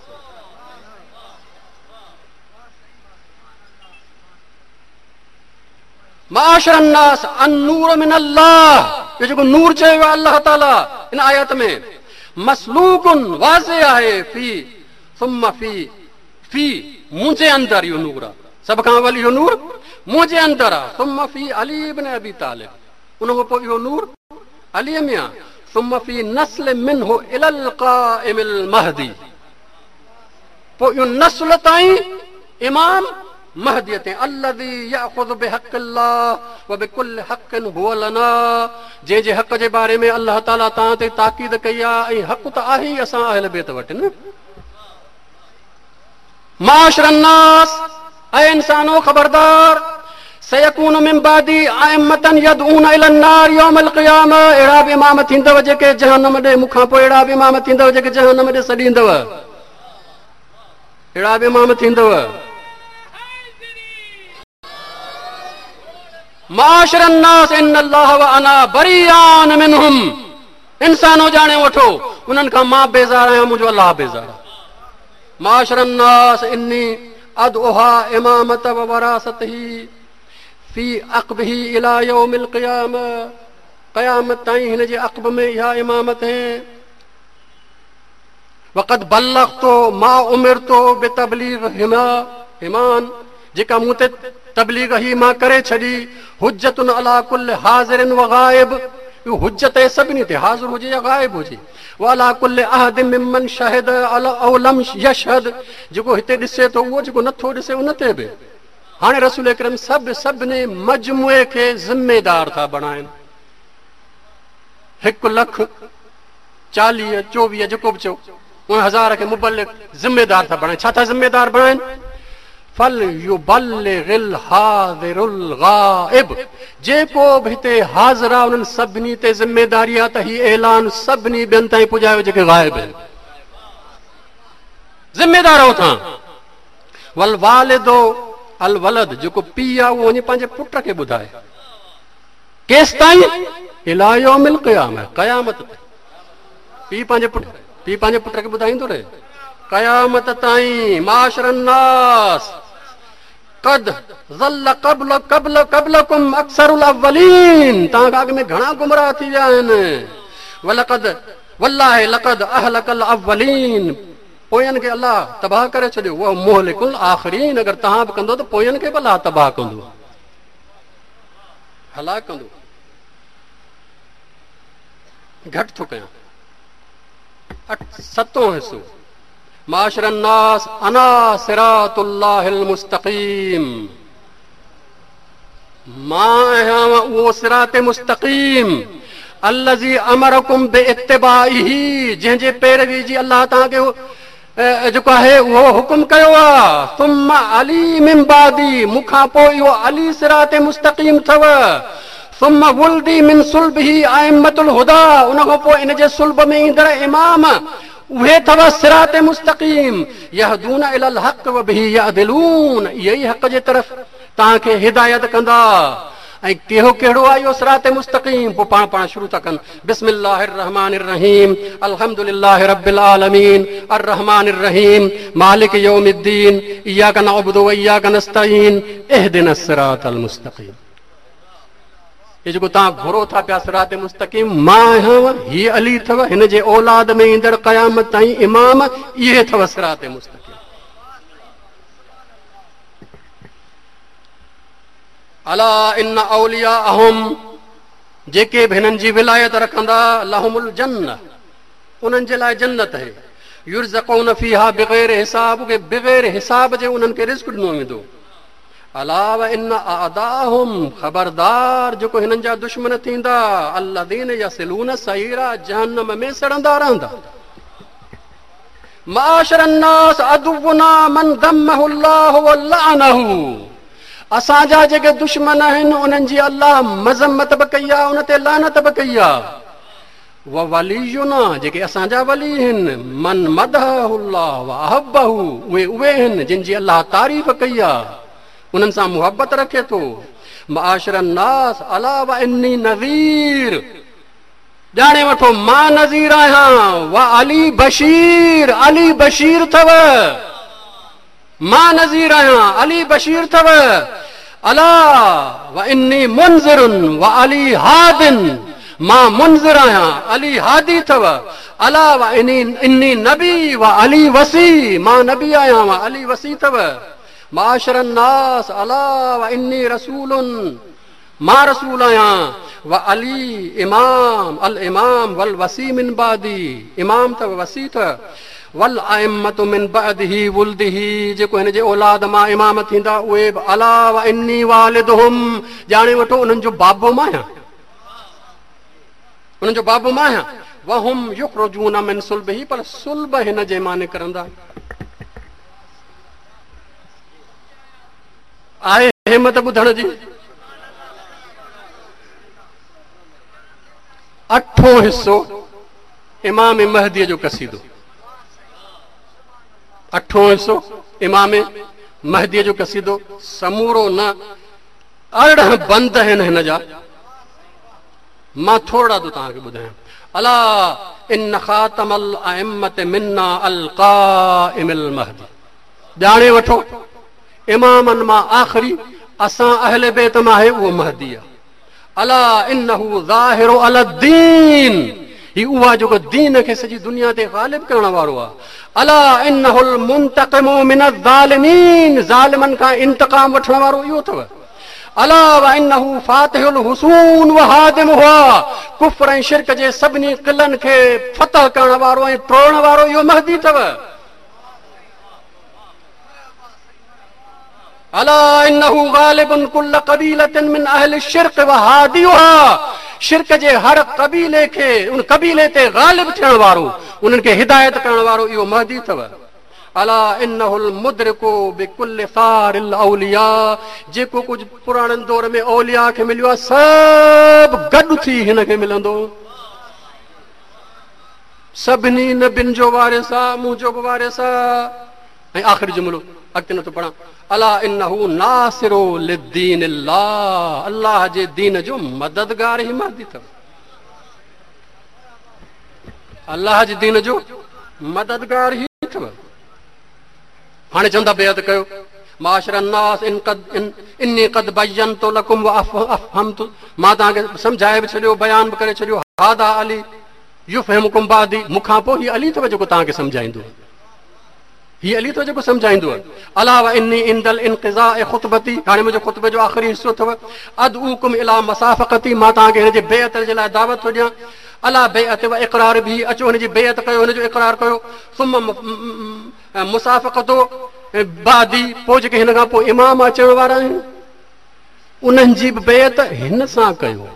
माशरन नास अन्नूर मिन अल्लाह, ये जेको नूर चयो आहे अल्लाह ताला इन आयत में, मसलूकुन वाज़े आहे, फी सुम्मा फी मुंहिंजे अंदरि इहो नूर आहे, सभ खां अवल इहो नूर मुंहिंजे अंदरि आहे। सुम्मा फी अली इब्न अबी तालिब, उन खां पोइ इहो नूर अलीअ में आहे। सुम्मा फी नस्ल मिनहु इलल क़ाइमिल महदी, पोइ इहो नस्ल ताईं इमाम महदी ते, अल्लज़ी यअख़ुज़ु बिहक़्क़िल्लाह व बिकुल्लि हक़्क़िन हुव लना, जंहिंजे हक़ जे बारे में अल्लाह ताला तव्हां ते ताक़ीद कई आहे, ऐं हक़ त आहे ई असां अहल बैत वटि न। माशरन नास, ऐ इंसानो ख़बरदार, सयकून मिन बादी अइम्मतन यदऊन इलन नार यौमल क़ियामा, अहिड़ा बि इमाम थींदव जेके जहन्नम ॾे, मूंखां पोइ अहिड़ा बि इमाम थींदव जेके जहन्नम ॾे सॾींदव, अहिड़ा बि इमाम थींदव। माशरन नास इन्नल्लाह व अना बरीआन मिनहुम, इंसानो जाणे वठो, उन्हनि खां मां बेज़ार आहियां, मुंहिंजो अल्लाह बेज़ार आहे। माशरन नास इन्नी अदउहा इमामत व वरासतही फी अक़बिही इला यौमिल क़ियामा, क़यामत ताईं हिन जे अक़ब में इहा इमामत है। वक़द बल्लग़्तु मा उमिरतु बितबलीग़ हिमान, जेका मूं ते तबलीग ही मां करे छॾी। हुज्जतुन अला कुल्ल हाज़िरिन व गाइब, इहो हुज्जत आहे सभिनी ते, हाज़िर हुजे या गाइब हुजे। व अला कुल्ल अहद मिमन शहिद औ लम यशहद, जेको हिते ॾिसे थो उहो, जेको नथो ॾिसे उन ते बि। हाणे रसूल अकरम सभिनी मजमूए खे ज़िम्मेदार था बणाइनि। 1,40,24 जेको बि चओ, उन 1000 खे मुबल्लिग़ ज़िम्मेदार था बणाइनि। छा था ज़िम्मेदार बणाइनि? फल युबल्लिग़िल हाज़िरुल गाइब, जेको बि हिते हाज़िर आहे उन्हनि सभिनी ते ज़िम्मेदारी आहे त हीउ ऐलान सभिनी ॿियनि ताईं पुॼायो जेके गाइब आहिनि। ज़िम्मेदार आहियो तव्हां। वल वालिदो अल वलद, जेको पीउ आहे उहो वञी पंहिंजे पुट खे ॿुधाए। केस ताईं इला यौमिल क़यामह, क़यामत ताईं। पीउ पंहिंजे पुट खे ॿुधाईंदो रहे क़यामत ताईं। माशरन नास कद ज़ल्ल क़ब्लकुम अक्सरुल अव्वलीन, तव्हां खां अॻ में घणा गुमराह थी विया आहिनि। वल्लाहि लक़द अहलकल अव्वलीन, पोयनि खे अलाह तबाह करे छॾियो। वो मुहलिकुल आख़िरीन, अगरि तव्हां बि कंदो त पोयनि खे बि अलाह तबाह कंदो, हलाक कंदो। घटि थो कयां। 7 हिसो। माशरन नास अना सिरातुल्लाहिल मुस्तक़ीम, मां आहियां उहो सिरात मुस्तक़ीम अल्लज़ी अमरकुम बिइत्तिबाइही, जंहिंजे पैरवी जी अलाह तव्हांखे जेको आहे उहो हुकुम कयो आहे। सुम्मा अली मिन बादी, मूंखां पोइ इहो अली सिरात मुस्तक़ीम अथव। सुम्मा वुल्दी मिन सुल्बिही अइम्मतुल हुदा, उन खां पोइ इन जे सुल्ब में ईंदड़ इमाम उहे अथव सिरात मुस्तक़ीम। यहदून इलल हक़ व बिही यअदिलून, इहे ई हक़ जे तरफ़ तव्हांखे हिदायत कंदा। ऐं कहिड़ो आहे इहो सिरात मुस्तक़ीम? पोइ पाण शुरू था कनि। बिस्मिल्लाहिर रहमानिर रहीम, अल्हम्दुलिल्लाहि रब्बिल आलमीन, अर्रहमानिर रहीम, मालिक यौमिद्दीन, इय्याका नअबुदु व इय्याका नस्तईन, इहदिनस सिरातल मुस्तक़ीम। ये जेको तव्हां घुरो था पिया सिरात मुस्तक़ीम, मां आहियां, हीअ अली अथव, हिन जे औलाद में ईंदड़ क़यामत ताईं इमाम इहे अथव सिरात मुस्तक़ीम। अला इन औलियाअहुम, जेके बि हिननि जी विलायत रखंदा, लहुमुल जन्नह, उन्हनि जे लाइ जन्नत आहे। युरज़क़ून फीहा बिग़ैर हिसाब, के बिग़ैर हिसाब जे उन्हनि खे रिज़्क़ ॾिनो वेंदो। अला व इन अअदाहुम, ख़बरदार जेको हिननि जा दुश्मन थींदा, अल्लज़ीन यसिलून सईरा, जहन्नम में सड़ंदा रहंदा। माशरन नास अदुवना मन दम्महुल्लाहु व लअनहु, असांजा जेके दुश्मन आहिनि उन्हनि जी अलाह मज़म्मत बि कई आहे, उन ते लानत बि कई आहे। व वलीयुना, जेके असांजा वली आहिनि, मन मदहुल्लाह व अहब्बहु, उहे आहिनि जिन जी अलाह तारीफ़ कई आहे, उन्हनि सां मुहबत रखे थो। माशरन नास अला व इन्नी नज़ीर, ॼाणे वठो मां नज़ीर आहियां। व अली बशीर, अली बशीर अथव, मां नज़ीर आहियां, अली बशीर अथव। अला व इन्नी मुनज़िरुन व अली हादिन, मां मुनज़िर आहियां, अली हादी अथव। अला व इन्नी नबी व अली वसी, मां नबी आहियां, अली वसी अथव। माशरन नास अला व इन्नी रसूलुन, मां रसूल आहियां। व अली इमाम, अल इमाम वल वसी मिन बादी, इमाम अथव, वसी अथव। वल अइम्मतु मिन बअदिही वुल्दिही, जेको हिन जे औलाद मां इमाम थींदा उहे बि। अला व इन्नी वालिदुहुम, ॼाणे वठो उन्हनि जो बाबो मां आहियां, उन्हनि जो बाबो मां आहियां। वहुम युखरजून मिन सुल्बिही, पर सुल्ब हिन जे मां निकिरंदा। आहे हिम्मत ॿुधण जी। 8हों हिसो इमाम महदीअ जो कसीदो। 8हों हिसो इमाम महदीअ जो कसीदो, समूरो न 18 बंद आहिनि हिन जा, मां थोरा थो तव्हांखे ॿुधायां। अला इन ख़ातमल अइम्मत मिन्ना अल क़ाइमुल महदी, ॼाणे वठो इमामनि मां आख़िरी असां अहले बैत मां आहे उहो महदी आहे। अला इन्नहु ज़ाहिरु अलद्दीन, ही उहा जेको दीन खे सॼी दुनिया ते ग़ालिब करण वारो आहे। अला इन्नहुल मुंतक़िमु मिनज़्ज़ालिमीन, ज़ालिमनि खां इंतक़ाम वठण वारो इहो अथव। अला व इन्नहु फातिहुल हुसून व हादिमुहा, कुफ्र ऐं शिरक जे सभिनी क़िलनि खे फतह करण वारो ऐं तोड़ण वारो इहो महदी अथव। अला इन्नहु गालिबुन कुल्ल क़बीलतिन मिन अहलि शिर्क व हादियुहा, शिरक जे हर कबीले खे उन कबीले ते गालिब थियण वारो, उन्हनि खे हिदायत करण वारो इहो महदी अथव। अला इन्नहुल मुद्रिकु बिकुल्लि फ़ारिल औलिया, जेको कुझु पुराणनि दौर में औलिया खे मिलियो आहे सभु गॾु थी हिन खे मिलंदो। सभिनी नबियुनि जो वारिस आहे, मुंहिंजो बि वारिस आहे। ऐं आख़िरी जुमिलो अॻिते नथो पढ़ां। अला इन्नहु नासिरो लिद्दीन अल्लाह, अल्लाह जे दीन जो मददगार ई महदी अथव। अल्लाह जे दीन जो मददगार ई अथव। हाणे चवंदा बेअत कयो, माशर अन्नास इन्नी क़द बय्यनतु लकुम व अफ़हमतु, मां तव्हांखे सम्झाए बि छॾियो, बयान बि करे छॾियो। हादा अली युफ़हिमुकुम बादी, मूंखां पोइ हीउ अली अथव जेको तव्हांखे सम्झाईंदो, हीउ अली अथव जेको सम्झाईंदो। अला व इन्नी इंदल इन्क़िज़ाए ख़ुतबती, हाणे मुंहिंजो ख़ुतबे जो आख़िरी हिसो अथव। अदऊकुम इला मसाफ़क़ती, मां तव्हांखे हिन जे बेअत जे लाइ दावत थो ॾियां। अला बेअत व इक़रार बि, अचो हिन जी बेअत कयो, हिन जो इक़रार कयो। सुम मुसाफ़क़तो बादी, पोइ जेके हिन खां पोइ इमाम अचण वारा आहिनि उन्हनि जी बि बेअत हिन सां कयो।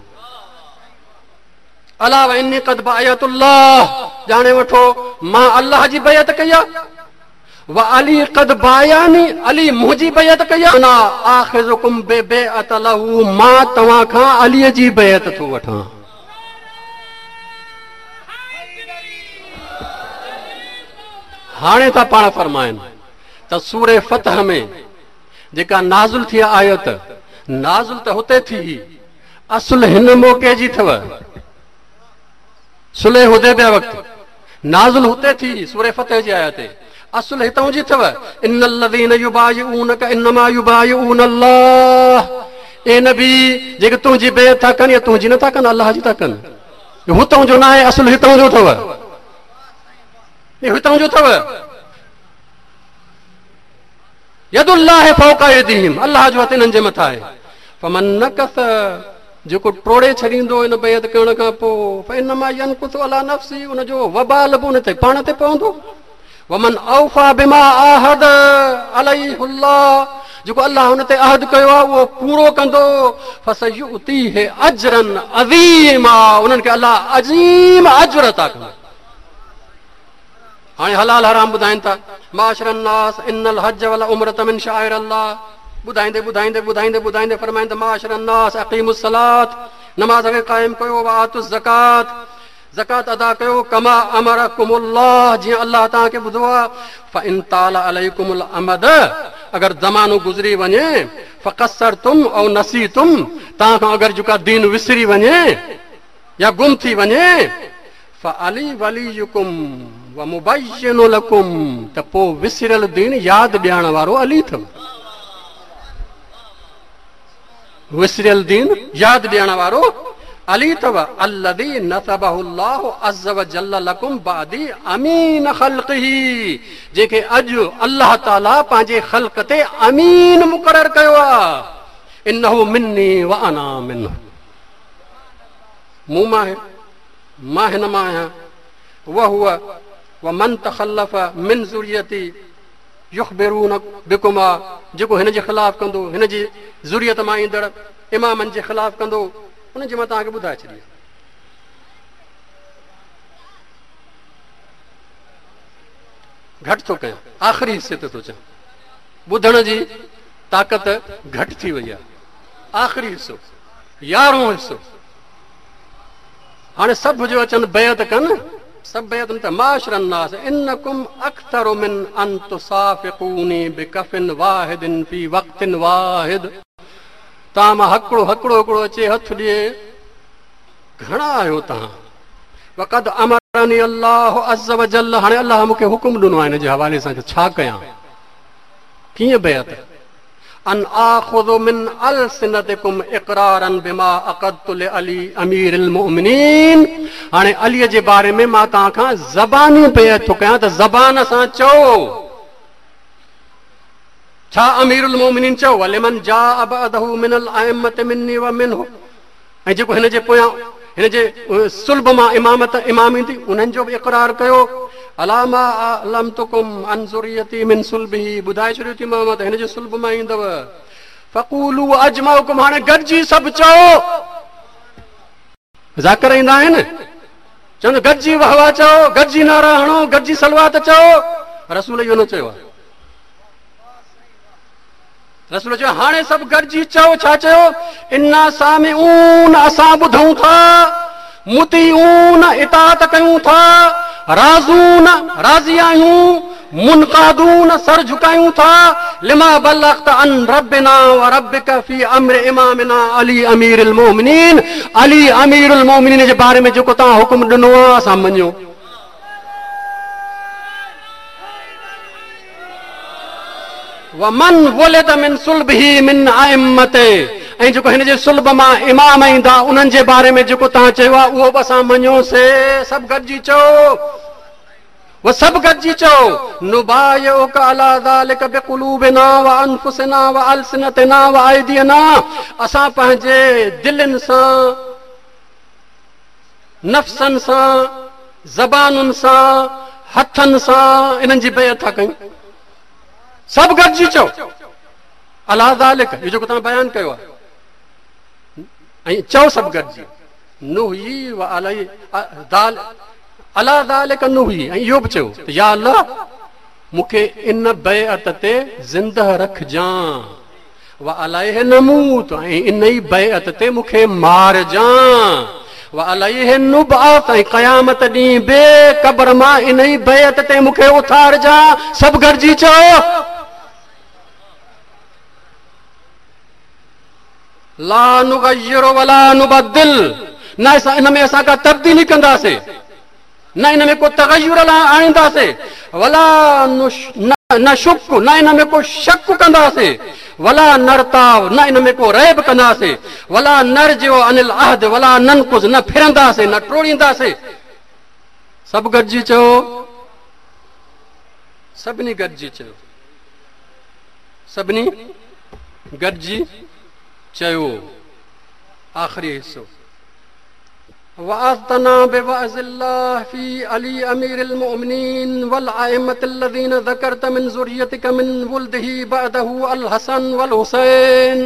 अला व इन्नी क़द बायतुल्लाह, ॼाणे वठो मां अल्लाह जी बेअत कई आहे। व अली क़द बायानी, अली मुंहिंजी बेअत कई आहे। अना आख़िज़ुकुम बिबैअत लहू, मां तव्हां खां अलीअ जी बेअत थो वठां। हाणे था पाण फरमाइनि त सूरे फतह में जेका नाज़ुल थी आयत, नाज़ुल त हुते थी, असुल हिन मौक़े जी अथव। सुलह हुदैबिया वक़्तु नाज़ुल हुते थी, सूरे फतह जी आयत, असुल हितां जी अथव। इन्नल लज़ीन युबाइऊनक इन्नमा युबाइऊन अल्लाह, ए नबी जेके तुंहिंजी बेअत था कनि, तुंहिंजी नथा कनि, अल्लाह जी था कनि। हुतां जो न आहे, असुल हितां जो अथव, हितां जो अथव। यदुल्लाह फौक़ अयदीहिम, अल्लाह जो हथ हिननि जे मथां आहे। फमन नकस, जेको टोड़े छॾींदो इन बेअत करण खां पोइ, फइन्नमा यनकुसु अला नफ्सी, उनजो वबाल बि उन ते पाण ते पवंदो। वमन औफा बिमा आहद अलैहुल्लाह, जेको अल्लाह हुन ते अहद कयो आहे उहो पूरो कंदो। फसयुतीहि अजरन अज़ीमा, उन्हनि खे अल्लाह अज़ीम अजर अता कंदो। हाणे हलाल हराम ॿुधाइनि था। माशरन नास इन्नल हज वल उम्रत मिन शाइर अल्लाह, ॿुधाईंदे ॿुधाईंदे ॿुधाईंदे ॿुधाईंदे फरमाइनि त माशरन नास अक़ीमुस सलात, नमाज़ खे क़ाइम कयो। व आतुस ज़कात, ज़कात अदा कयो। कमा अमरकुमुल्लाह, जीअं अल्लाह तव्हांखे ॿुधो आहे। फ़इन ताल अलैकुमुल अमद, अगरि ज़मानो गुज़री वञे, फ़क़सरतुम औ नसीतुम, तव्हां खां अगरि जेका दीन विसरी वञे या गुम थी वञे, फ़अली वलियुकुम व मुबय्यिनु लकुम, त पोइ विसरियल दीन यादि ॾियण वारो अली अथव। विसरियल दीन यादि ॾियण वारो अली अथव। अल्लज़ी नसबहु अल्लाहु अज़्ज़ व जल्ल लकुम बादी अमीन ख़ल्क़िही, जेके अॼु अल्लाह ताला पंहिंजे ख़ल्क़ ते अमीन मुक़रर कयो आहे। इन्नहु मिन्नी व अना मिन्हु, मूं मां, मां हिन मां आहियां। वहुव व मन तख़ल्लफ़ मिन ज़ुरियती युख़बिरून बिकुमा, जेको हिन जे ख़िलाफ़ कंदो, हिन जी ज़ुरियत मां ईंदड़ इमामनि जे ख़िलाफ़ कंदो, उन जे मां तव्हांखे ॿुधाए छॾियो। घटि थो कयां, आख़िरी हिसे ते थो चवां, ॿुधण जी ताक़त घटि थी वई आहे। आख़िरी हिसो, 11हों हिसो। हाणे सभु जो अचनि बेअत कनि, सभु बेअत न त माशरन नास इन्नकुम अक्तरु मिन अन तुसाफ़िक़ूनी बिकफ़िन वाहिदिन फी वक़्तिन वाहिद, तव्हां मां हिकिड़ो हिकिड़ो अचे हथ ॾिए, घणा आहियो तव्हां। वक़द अमरनी अल्लाह अज़्ज़ व जल्ल, हाणे अल्लाह मूंखे हुकुम ॾिनो आहे हिन जे हवाले सां छा कयां, कीअं बेअत। अन आख़ुज़ु मिन अलसिनतिकुम इक़रारन बिमा अक़दतु लिअली अमीरिल मुमिनीन, हाणे अलीअ जे बारे में मां तव्हां खां ज़बानी बेअत थो कयां, त ज़बान सां चओ। छा अमीरुल मोमिनीन चओ, वलिमन जाअ बअदहु मिनल अइम्मति मिन्नी व मिन्हु, ऐं जेको हिन जे पोयां हिन जे सुल्ब मां इमाम ईंदी उन्हनि जो बि इक़रार कयो। अलामा अलमतुकुम अन ज़ुरियती मिन सुल्बिही, ॿुधाए छॾियो थी मां त हिन जे सुल्ब मां ईंदव। फ़क़ूलू अजमाउकुम, हाणे गॾिजी सभु चओ। ज़ाकिर ईंदा आहिनि, चवंदो गॾिजी वाह चओ, गॾिजी नारा हणो, गॾिजी सलवात चओ। रसूल इहो न चयो आहे। रसूल चयो हाणे सभु गॾिजी चओ। छा चयो? इन्ना सामिऊन, असां ॿुधूं था, मुतीऊन, इताअत कयूं था, राज़ून, राज़ी आहियूं, मुनकादून सर झुकायूं था लिमा बल्लगत अन रब्बिना व रब्बिका फी अम्र इमामिना अली अमीरुल मोमिनीन। अली अमीरुल मोमिनीन जे बारे में जेको तव्हां हुकुम ॾिनो आहे असां मञियो। वमन वुलिद मिन सुल्बिही मिन अइम्मते, ऐं जेको हिन जे सुल्ब मां इमाम ईंदा उन्हनि जे बारे में जेको तव्हां चयो आहे उहो बि असां मञियोसीं। सभु गॾिजी चओ, वो सभु गॾिजी चओ नुबायउका अला ज़ालिका बिक़ुलूबिना व अनफुसिना व अलसिनतिना व अयदीना। असां पंहिंजे दिलनि सां, नफ़्सनि सां, ज़बानुनि सां, हथनि सां इन्हनि जी बेअत था कयूं। सभु गॾिजी चओ अला ज़ालिका, इहो जेको तव्हां बयानु कयो आहे, ऐं चओ सभु गॾिजी नुही व अलई अला ज़ालिका नुही। ऐं इहो बि चयो त या अल्लाह मूंखे इन बैअत ते ज़िंदह रखजां व अलैहि नमूत, ऐं इन ई बैअत ते मूंखे मारजां व अलैहि नुबअत, ऐं क़यामत ॾींहुं बे क़ब्र मां इन ई बैअत ते मूंखे उथारजां। सभु गॾिजी चओ ला नुग़य्यिरु वला नुबद्दिल। न इन में असां का तब्दीली कंदासीं, न इन में को तग़य्युर आणींदासीं, वला न शुक, न इन में को शक कंदासीं, वला नरताव, न इन में को रैब कंदासीं, वला नरजिउ अनिल अहद वला ननकुज़, न फिरंदासीं न टोड़ींदासीं। सभु गॾिजी चओ, सभिनी गॾिजी चयो, सभिनी गॾिजी चयो। आख़िरी हिस्सो वअज़तना बिवअज़िल्लाह फी अली अमीरिल मोमिनीन वल अइम्मतिल लज़ीना ज़करत मिन ज़ुर्रियतिका मिन वुल्दिही बअदहु अल हसन वल हुसैन।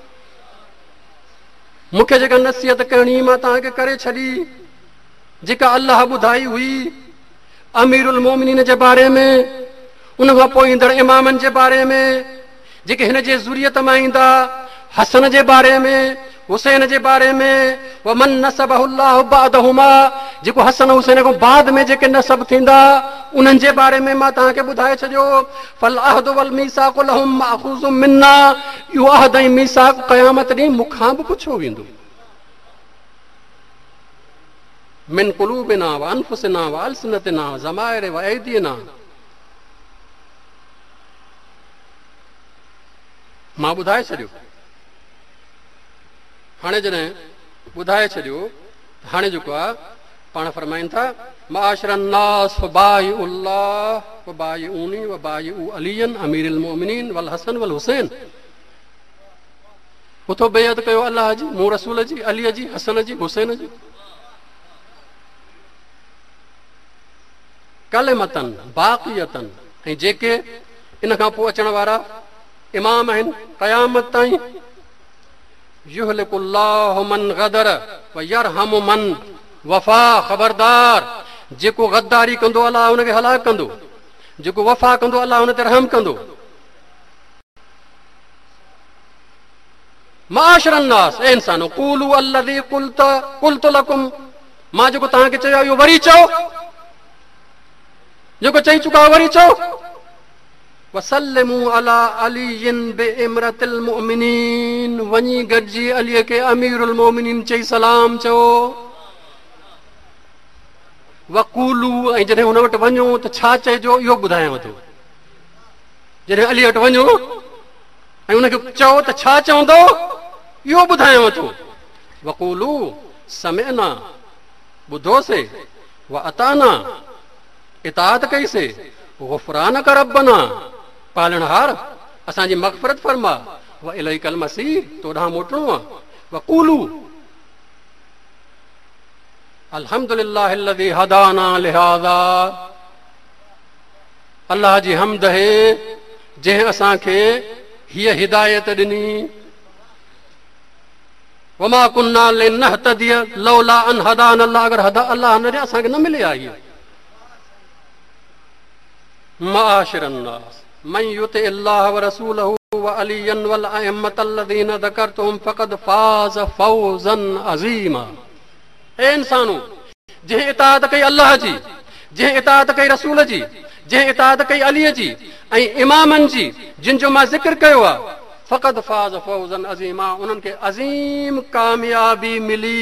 मूंखे जेका नसीहत करणी मां तव्हांखे करे छॾी, जेका अल्लाह ॿुधाई हुई अमीरुल मोमिनीन जे बारे में, उन खां पोइ ईंदड़ इमामनि जे बारे में, जेके हिन जे ज़ुरियत मां ईंदा, हसन जे बारे में, हुसैन जे बारे में, वमन नसबहु अल्लाहु बअदहुमा, जेको हसन हुसैन खां बाद में जेके नसब थींदा उन्हनि जे बारे में मां तव्हांखे ॿुधाए छॾियो। फल अहदु वल मीसाक़ु लहुम माख़ूज़ुम मिन्ना, इहो अहद ऐं मीसाक़ क़यामत ॾींहुं मूंखां बि पुछियो वेंदो। मिन क़ुलूबिना व अनफुसिना व अलसिनतिना व ज़माइर व अयदीना। मां ॿुधाए छॾियो। हाणे जॾहिं ॿुधाए छॾियो, हाणे जेको आहे पाण फरमाइनि था माशरन नास फबाइउल्लाह फबाइउनी वबाइउ अलियन अमीरुल मोमिनीन वल हसन वल हुसैन। उथो बेअत कयो अल्लाह जी, मूं रसूल जी, अलीअ जी, हसन जी, हुसैन जी। कलिमतन बाक़ियतन, ऐं जेके इन खां पोइ अचण वारा इमाम आहिनि क़यामत ताईं। युहलिकुल्लाहु मन गदर व यरहमु मन वफा। ख़बरदार, जेको गद्दारी कंदो अल्लाह हुनखे हलाक कंदो, जेको वफ़ा कंदो अल्लाह हुन ते रहम कंदो। माशरन नास, ए इंसानो, क़ूलू अल्लज़ी क़ुल्तु लकुम, मां जेको तव्हांखे चयो इहो वरी चओ, जेको चई चुका वरी चओ। वसल्लिमू अला अलीयिन बिइमरतिल मुमिनीन, वञी गॾिजी अलीअ खे अमीरुल मोमिनीन चई सलाम चओ। वक़ूलू, ऐं जॾहिं हुन वटि वञो त छा चइजो इहो ॿुधायांव थो। जॾहिं अली वटि वञो ऐं हुनखे चओ त छा चवंदो इहो ॿुधायांव थो। वक़ूलू समिअना, ॿुधोसीं, व अताना, इताअत कईसीं, गुफ़रानक रब्बना, पालणहार असांजी मग़फ़िरत फरमा, व इलैकल मसीर, तो ॾांहुं मोटणो आहे। वक़ूलू अल्हम्दुलिल्लाहि अल्लज़ी हदाना लिहाज़ा, अल्लाह जी हमद है जंहिं असांखे हीअ हिदायत ॾिनी। वमा कुन्ना लिनहतदिय लौला अन हदाना अल्लाह, अगर अल्लाह न ॾिए असांखे न मिले आहे। माशरन नास मन युति अल्लाह व रसूलहु व अलियन वल अइम्मतल लज़ीना ज़करतुहुम फ़क़द फ़ाज़ फ़ौज़न अज़ीमा। ए इंसानो, जंहिं इताअत कई अल्लाह जी, जंहिं इताअत कई रसूल जी, जंहिं इताअत कई अलीअ जी ऐं इमामनि जी जिन जो मां ज़िक्र कयो आहे फ़क़द फ़ाज़ फ़ौज़न अज़ीमा, उन्हनि खे अज़ीम कामयाबी मिली,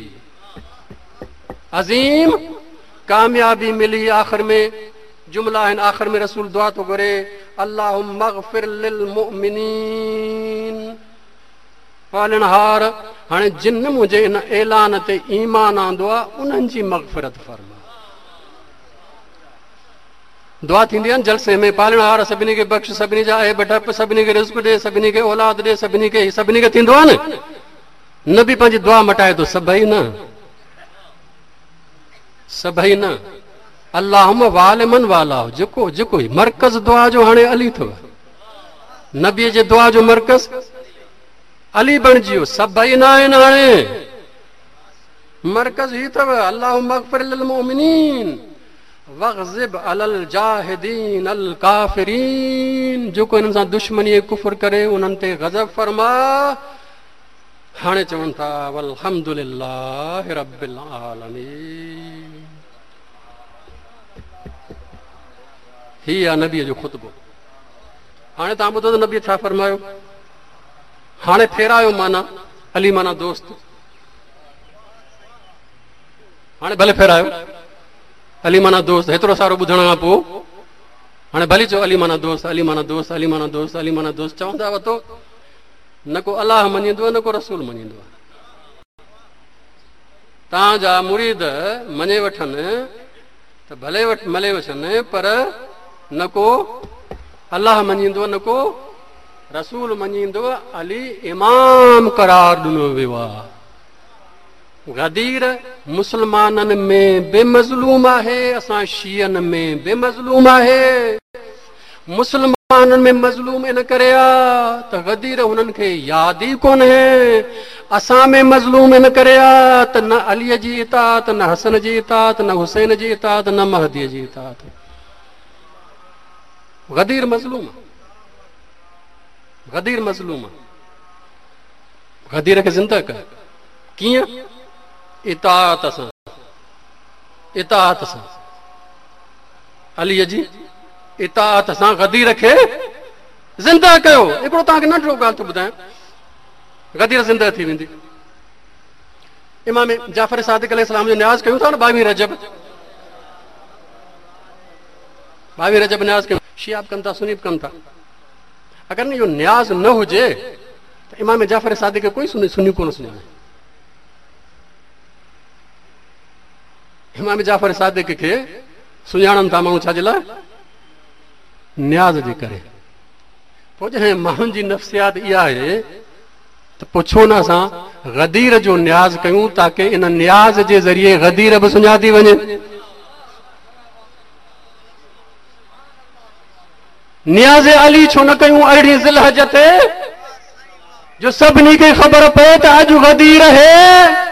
अज़ीम कामयाबी मिली। आख़िर में जुमला आहिनि, आख़िर में रसूल दुआ थो घुरे अल्लाहुम्मा अग़फ़िर लिल मुअमिनीन, पालनहार हाणे जिन मुंहिंजे इन ऐलान ते ईमान आंदो आहे उन्हनि जी मग़फ़िरत फरमा। दुआ थींदी आहे जलसे में, पालनहार सभिनी खे बख़्श, सभिनी जा ऐब ढप, सभिनी खे रिज़्क़ ॾे, सभिनी खे औलाद ॾे, सभिनी खे थींदो आहे न बि पंहिंजी दुआ मटाए थो, सभई न, सभई न। अल्लाहुम्मा वालिमन वाला, जेको जेको मरकज़ दुआ जो हाणे अली अथव, नबीअ जे दुआ जो मरकज़ अली बणिजी वियो, सभई न आहिनि हाणे, मरकज़ ही अथव अल्लाहुम्मा अग़फ़िर लिल मुअमिनीन वग़ज़िब अलल जाहिदीन अल काफ़िरीन, जेको हिननि सां दुश्मनी कुफ़र करे उन्हनि ते ग़ज़ब फरमा। हाणे चवनि था वल्हम्दुलिल्लाहि रब्बिल आलमीन। ही आहे नबीअ जो ख़ुतबो। हाणे तव्हां ॿुधो त नबीअ छा फरमायो, हाणे फेरायो माना अली माना दोस्त, हाणे भले फेरायो अली माना दोस्त, हेतिरो सारो ॿुधण खां पोइ हाणे भली चओ अली माना दोस्त, अली माना दोस्त, अली माना दोस्त, अली माना दोस्त चवंदा वतो, न को अलाह मञींदो न को रसूल मञींदो आहे। तव्हांजा मुरीद मञे वठनि त भले मले वठनि, पर न को अलाह मञींदो न को रसूल मञींदो, अली इमाम करार ॾिनो वियो आहे। गदीर मुस्लमाननि में बेमज़लूम आहे, असां शियनि में बेमज़लूम आहे। मुस्लमाननि में मज़लूम इन करे आहे त गदीर हुननि खे यादि ई कोन्हे, असां में मज़लूम इन करे आहे त न अलीअ जी इताअत, न हसन जी इताअत, न हुसैन जी इताअत, न महदीअ जी इताअत। गदीर मज़लूम, गदीर मज़लूम, गदीर खे ज़िंदा कर कीअं? इताअत सां, इताअत सां, अलीअ जी इताअत सां गदीर खे ज़िंदा कयो। हिकिड़ो तव्हांखे नंढिड़ो ॻाल्हि थो ॿुधायां, गदीर ज़िंदा थी वेंदी। इमाम जाफ़र सादिक़ अलैहिस्सलाम जो न्याज़ कयूं था न 22 रजब, 22 रजब न्याज़ कयूं, शिया बि कनि था, सुन्नी बि कनि था। अगरि न इहो न्याज़ न हुजे त इमाम जाफ़र सादिक़ कोई सुन्नी कोन सुञाणे। इमाम जाफ़र सादिक़ खे सुञाणनि था माण्हू छाजे लाइ? न्याज़ जे करे। पोइ जॾहिं माण्हुनि जी नफ़्सियात इहा आहे त पुछो न असां गदीर जो न्याज़ कयूं ताकी इन न्याज़ जे ज़रिए गदीर बि सुञाती वञे। न्याज़ अली छो न कयूं अरिड़हीं ज़िलहज ते, जो सभिनी खे ख़बर पए त अॼु गदीर है।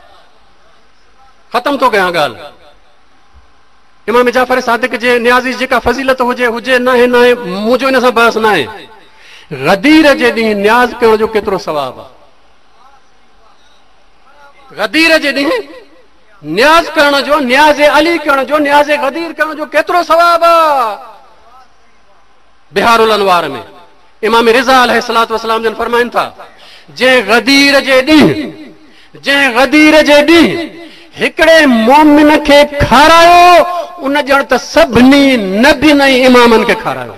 ख़तम थो कयां ॻाल्हि। इमाम जाफ़र सादिक़ जे न्याज़ी जेका फज़ीलत हुजे हुजे, न आहे न आहे, मुंहिंजो इन सां बहस न आहे। गदीर जे ॾींहुं न्याज़ करण जो केतिरो सवाब आहे? गदीर जे ॾींहुं न्याज़ करण जो, न्याज़ अली करण जो, न्याज़ गदीर करण जो केतिरो सवाब आहे? बिहारुल अनवार में इमाम रिज़ा अलैहिस्सलातु वस्सलाम जन फरमाइनि था, जंहिं गदीर जे ॾींहुं हिकिड़े मोमिन खे खारायो, उन ॼण त सभिनी नबियनि ऐं इमामनि खे खारायो।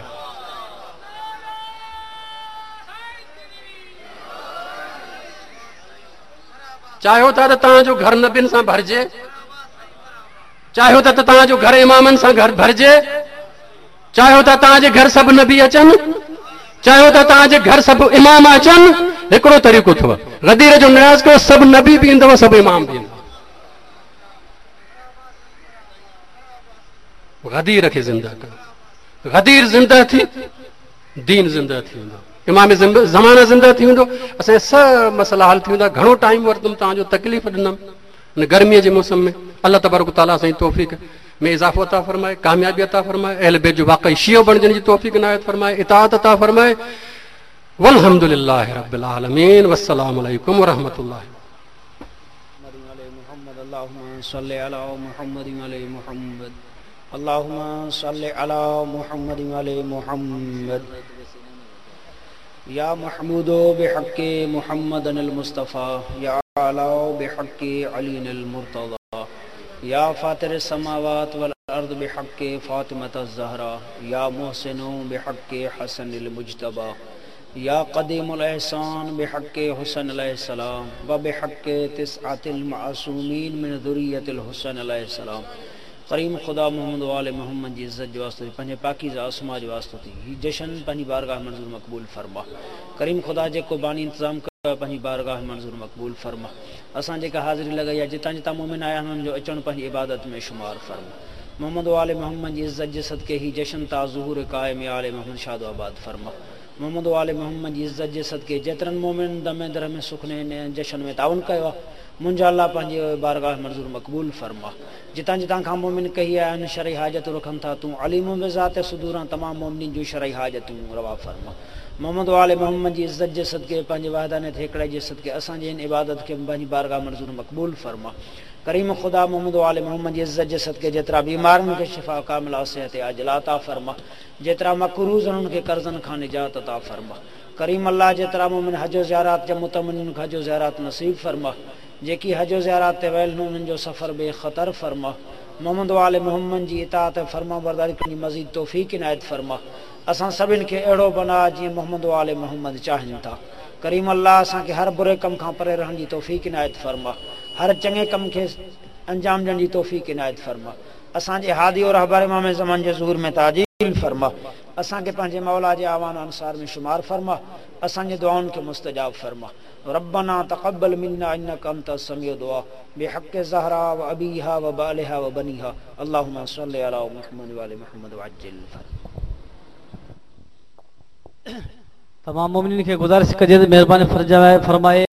चाहियो था त तव्हांजो घर नबियनि सां भरिजे, चाहियो था त तव्हांजो घर इमामनि सां घर भरिजे, चाहियो था तव्हांजे घर सभु नबी अचनि, चाहियो था तव्हांजे घर सभु इमाम अचनि। हिकिड़ो तरीक़ो अथव, गदीर जो न्याज़ कयो, सभु नबी बि ईंदव, सभु इमाम बि ईंदव। गदीर खे ज़िंदा कयो, गदीर ज़िंदा थी दीन ज़िंदा थी वेंदो, इमाम ज़माना ज़िंदा थी वेंदो, असांजा सभु मसला हल थी वेंदा। घणो टाइम वरितुमि, तव्हांजो तकलीफ़ ॾिनमि। गर्मीअ जे मौसम में अल्लाह तबारक तआला असांजी तौफ़ीक़ में इज़ाफ़ो अता फरमाए, कामयाबी अता फरमाए, अहल बैत जो वाक़ई शियो बणजण जी तौफ़ीक़ इनायत फरमाए, इताअत अता फरमाए। वल्हम्दुलिल्लाहि रब्बिल आलमीन, वस्सलामु अलैकुम वरहमतुल्लाहि। अल्लाहुम्मा सल्लि अला मुहम्मद व आले मुहम्मद या महमूदो बिहक्के मुहम्मदनिल मुस्तफ़ा या आला बिहक्के अलीनिल मुर्तज़ा या फातिर समावात वल अर्द बिहक्के फातिमत ज़हरा या मुहसिनो बिहक्के हसनिल मुज्तबा या क़दीमुल एहसान बिहक्के हुसैन अलैहिस्सलाम व बिहक्के तिस्अतिल मासूमीन मिन ज़ुर्रियतिल हुसैन अलैहिस्सलाम। करीम खुदा मोहम्मद वाले मोहम्मद जी इज़्ज़त जो वास्ते पंहिंजे पाकीज़ा आसमा जो वास्ते थी ही जशन पंहिंजी बारगाह मंज़ूर मक़बूल फरमा। करीम खुदा जेको बानी इंतज़ाम कयो पंहिंजी बारगाह मंज़ूर मक़बूल फरमा। असां जेका हाज़िरी लॻाई आहे जितां जितां मोमिन आया हुननि जो अचणु पंहिंजी इबादत में शुमार फरमा। मोहम्मद वाले मोहम्मद जी इज़्ज़त जे सदके ही जशन ता ज़ुहूर क़ाइम आले मोहम्मद शाद आबाद फरमा। मोहम्मद वाले मोहम्मद जी इज़्ज़त जे सदके जेतिरनि मोमिन दमे दर में सुखने जशन में ताउन कयो आहे मुंहिंजा अल्लाह पंहिंजे बारगाह मंज़ूर मक़बूल फरमा। जितां जितां खां मोमिन कही आहिनि शरई हाजतूं रखनि था तूं अलीम बिज़ात सुदूरां तमामु मोमिन जूं शरई हाजतूं रवा फरमा। मोहम्मद वाले मोहम्मद जी इज़्ज़त जे सदके पंहिंजे वाहिदानियत हिकिड़े जे सदके असांजे इन इबादत खे पंहिंजी बारगाह मंज़ूर मक़बूल फरमा। करीम खुदा मोहम्मद वाले मोहम्मद जी इज़्ज़त जे सदके जेतिरा बीमारनि खे शिफ़ा कामिला सिहत आजिला अता फरमा। जेतिरा मक़रूज़ उन्हनि खे कर्ज़नि खां निजात अता फरमा। करीम अल्लाह जेतिरा मोमिन हज ज़ियारत जा मुतमन्निन हज ज़ियारत नसीब फरमा। जेकी हज ज़ियारत ते वयल उन्हनि जो सफ़र बेख़तर फरमा। मोहम्मद वाले मोहम्मद जी इताअत फरमा बरदारी कंदी मज़ीद तौफ़ीक़ इनायत फरमा। असां सभिनि खे अहिड़ो बना जीअं मोहम्मद वाले मोहम्मद चाहिनि था। करीम अल्लाह असांखे हर बुरे कम खां परे रहण जी तौफ़ीक़ इनायत फरमा। हर चङे कम खे अंजाम ॾियण जी तौफ़ीक़ इनायत फरमा। असांजे हादी और रहबर इमाम ज़मान जे ज़ुहूर में ताजील फरमा। असांखे पंहिंजे मौला जे आवान अंसार में शुमार फरमा। असांजे दुआउनि खे मुस्तजाब फरमा। रब्बना तक़ब्बल मिन्ना इन्नका अंतस समीउ दुआ बिहक़्क़ि ज़हरा व अबीहा व बालिहा व बनीहा अल्लाहुम्मा सल्लि अला मुहम्मद व आलि मुहम्मद व अज्जिल तमाम मोमिनीन खे गुज़ारिश कजे त महिरबानी फरमाए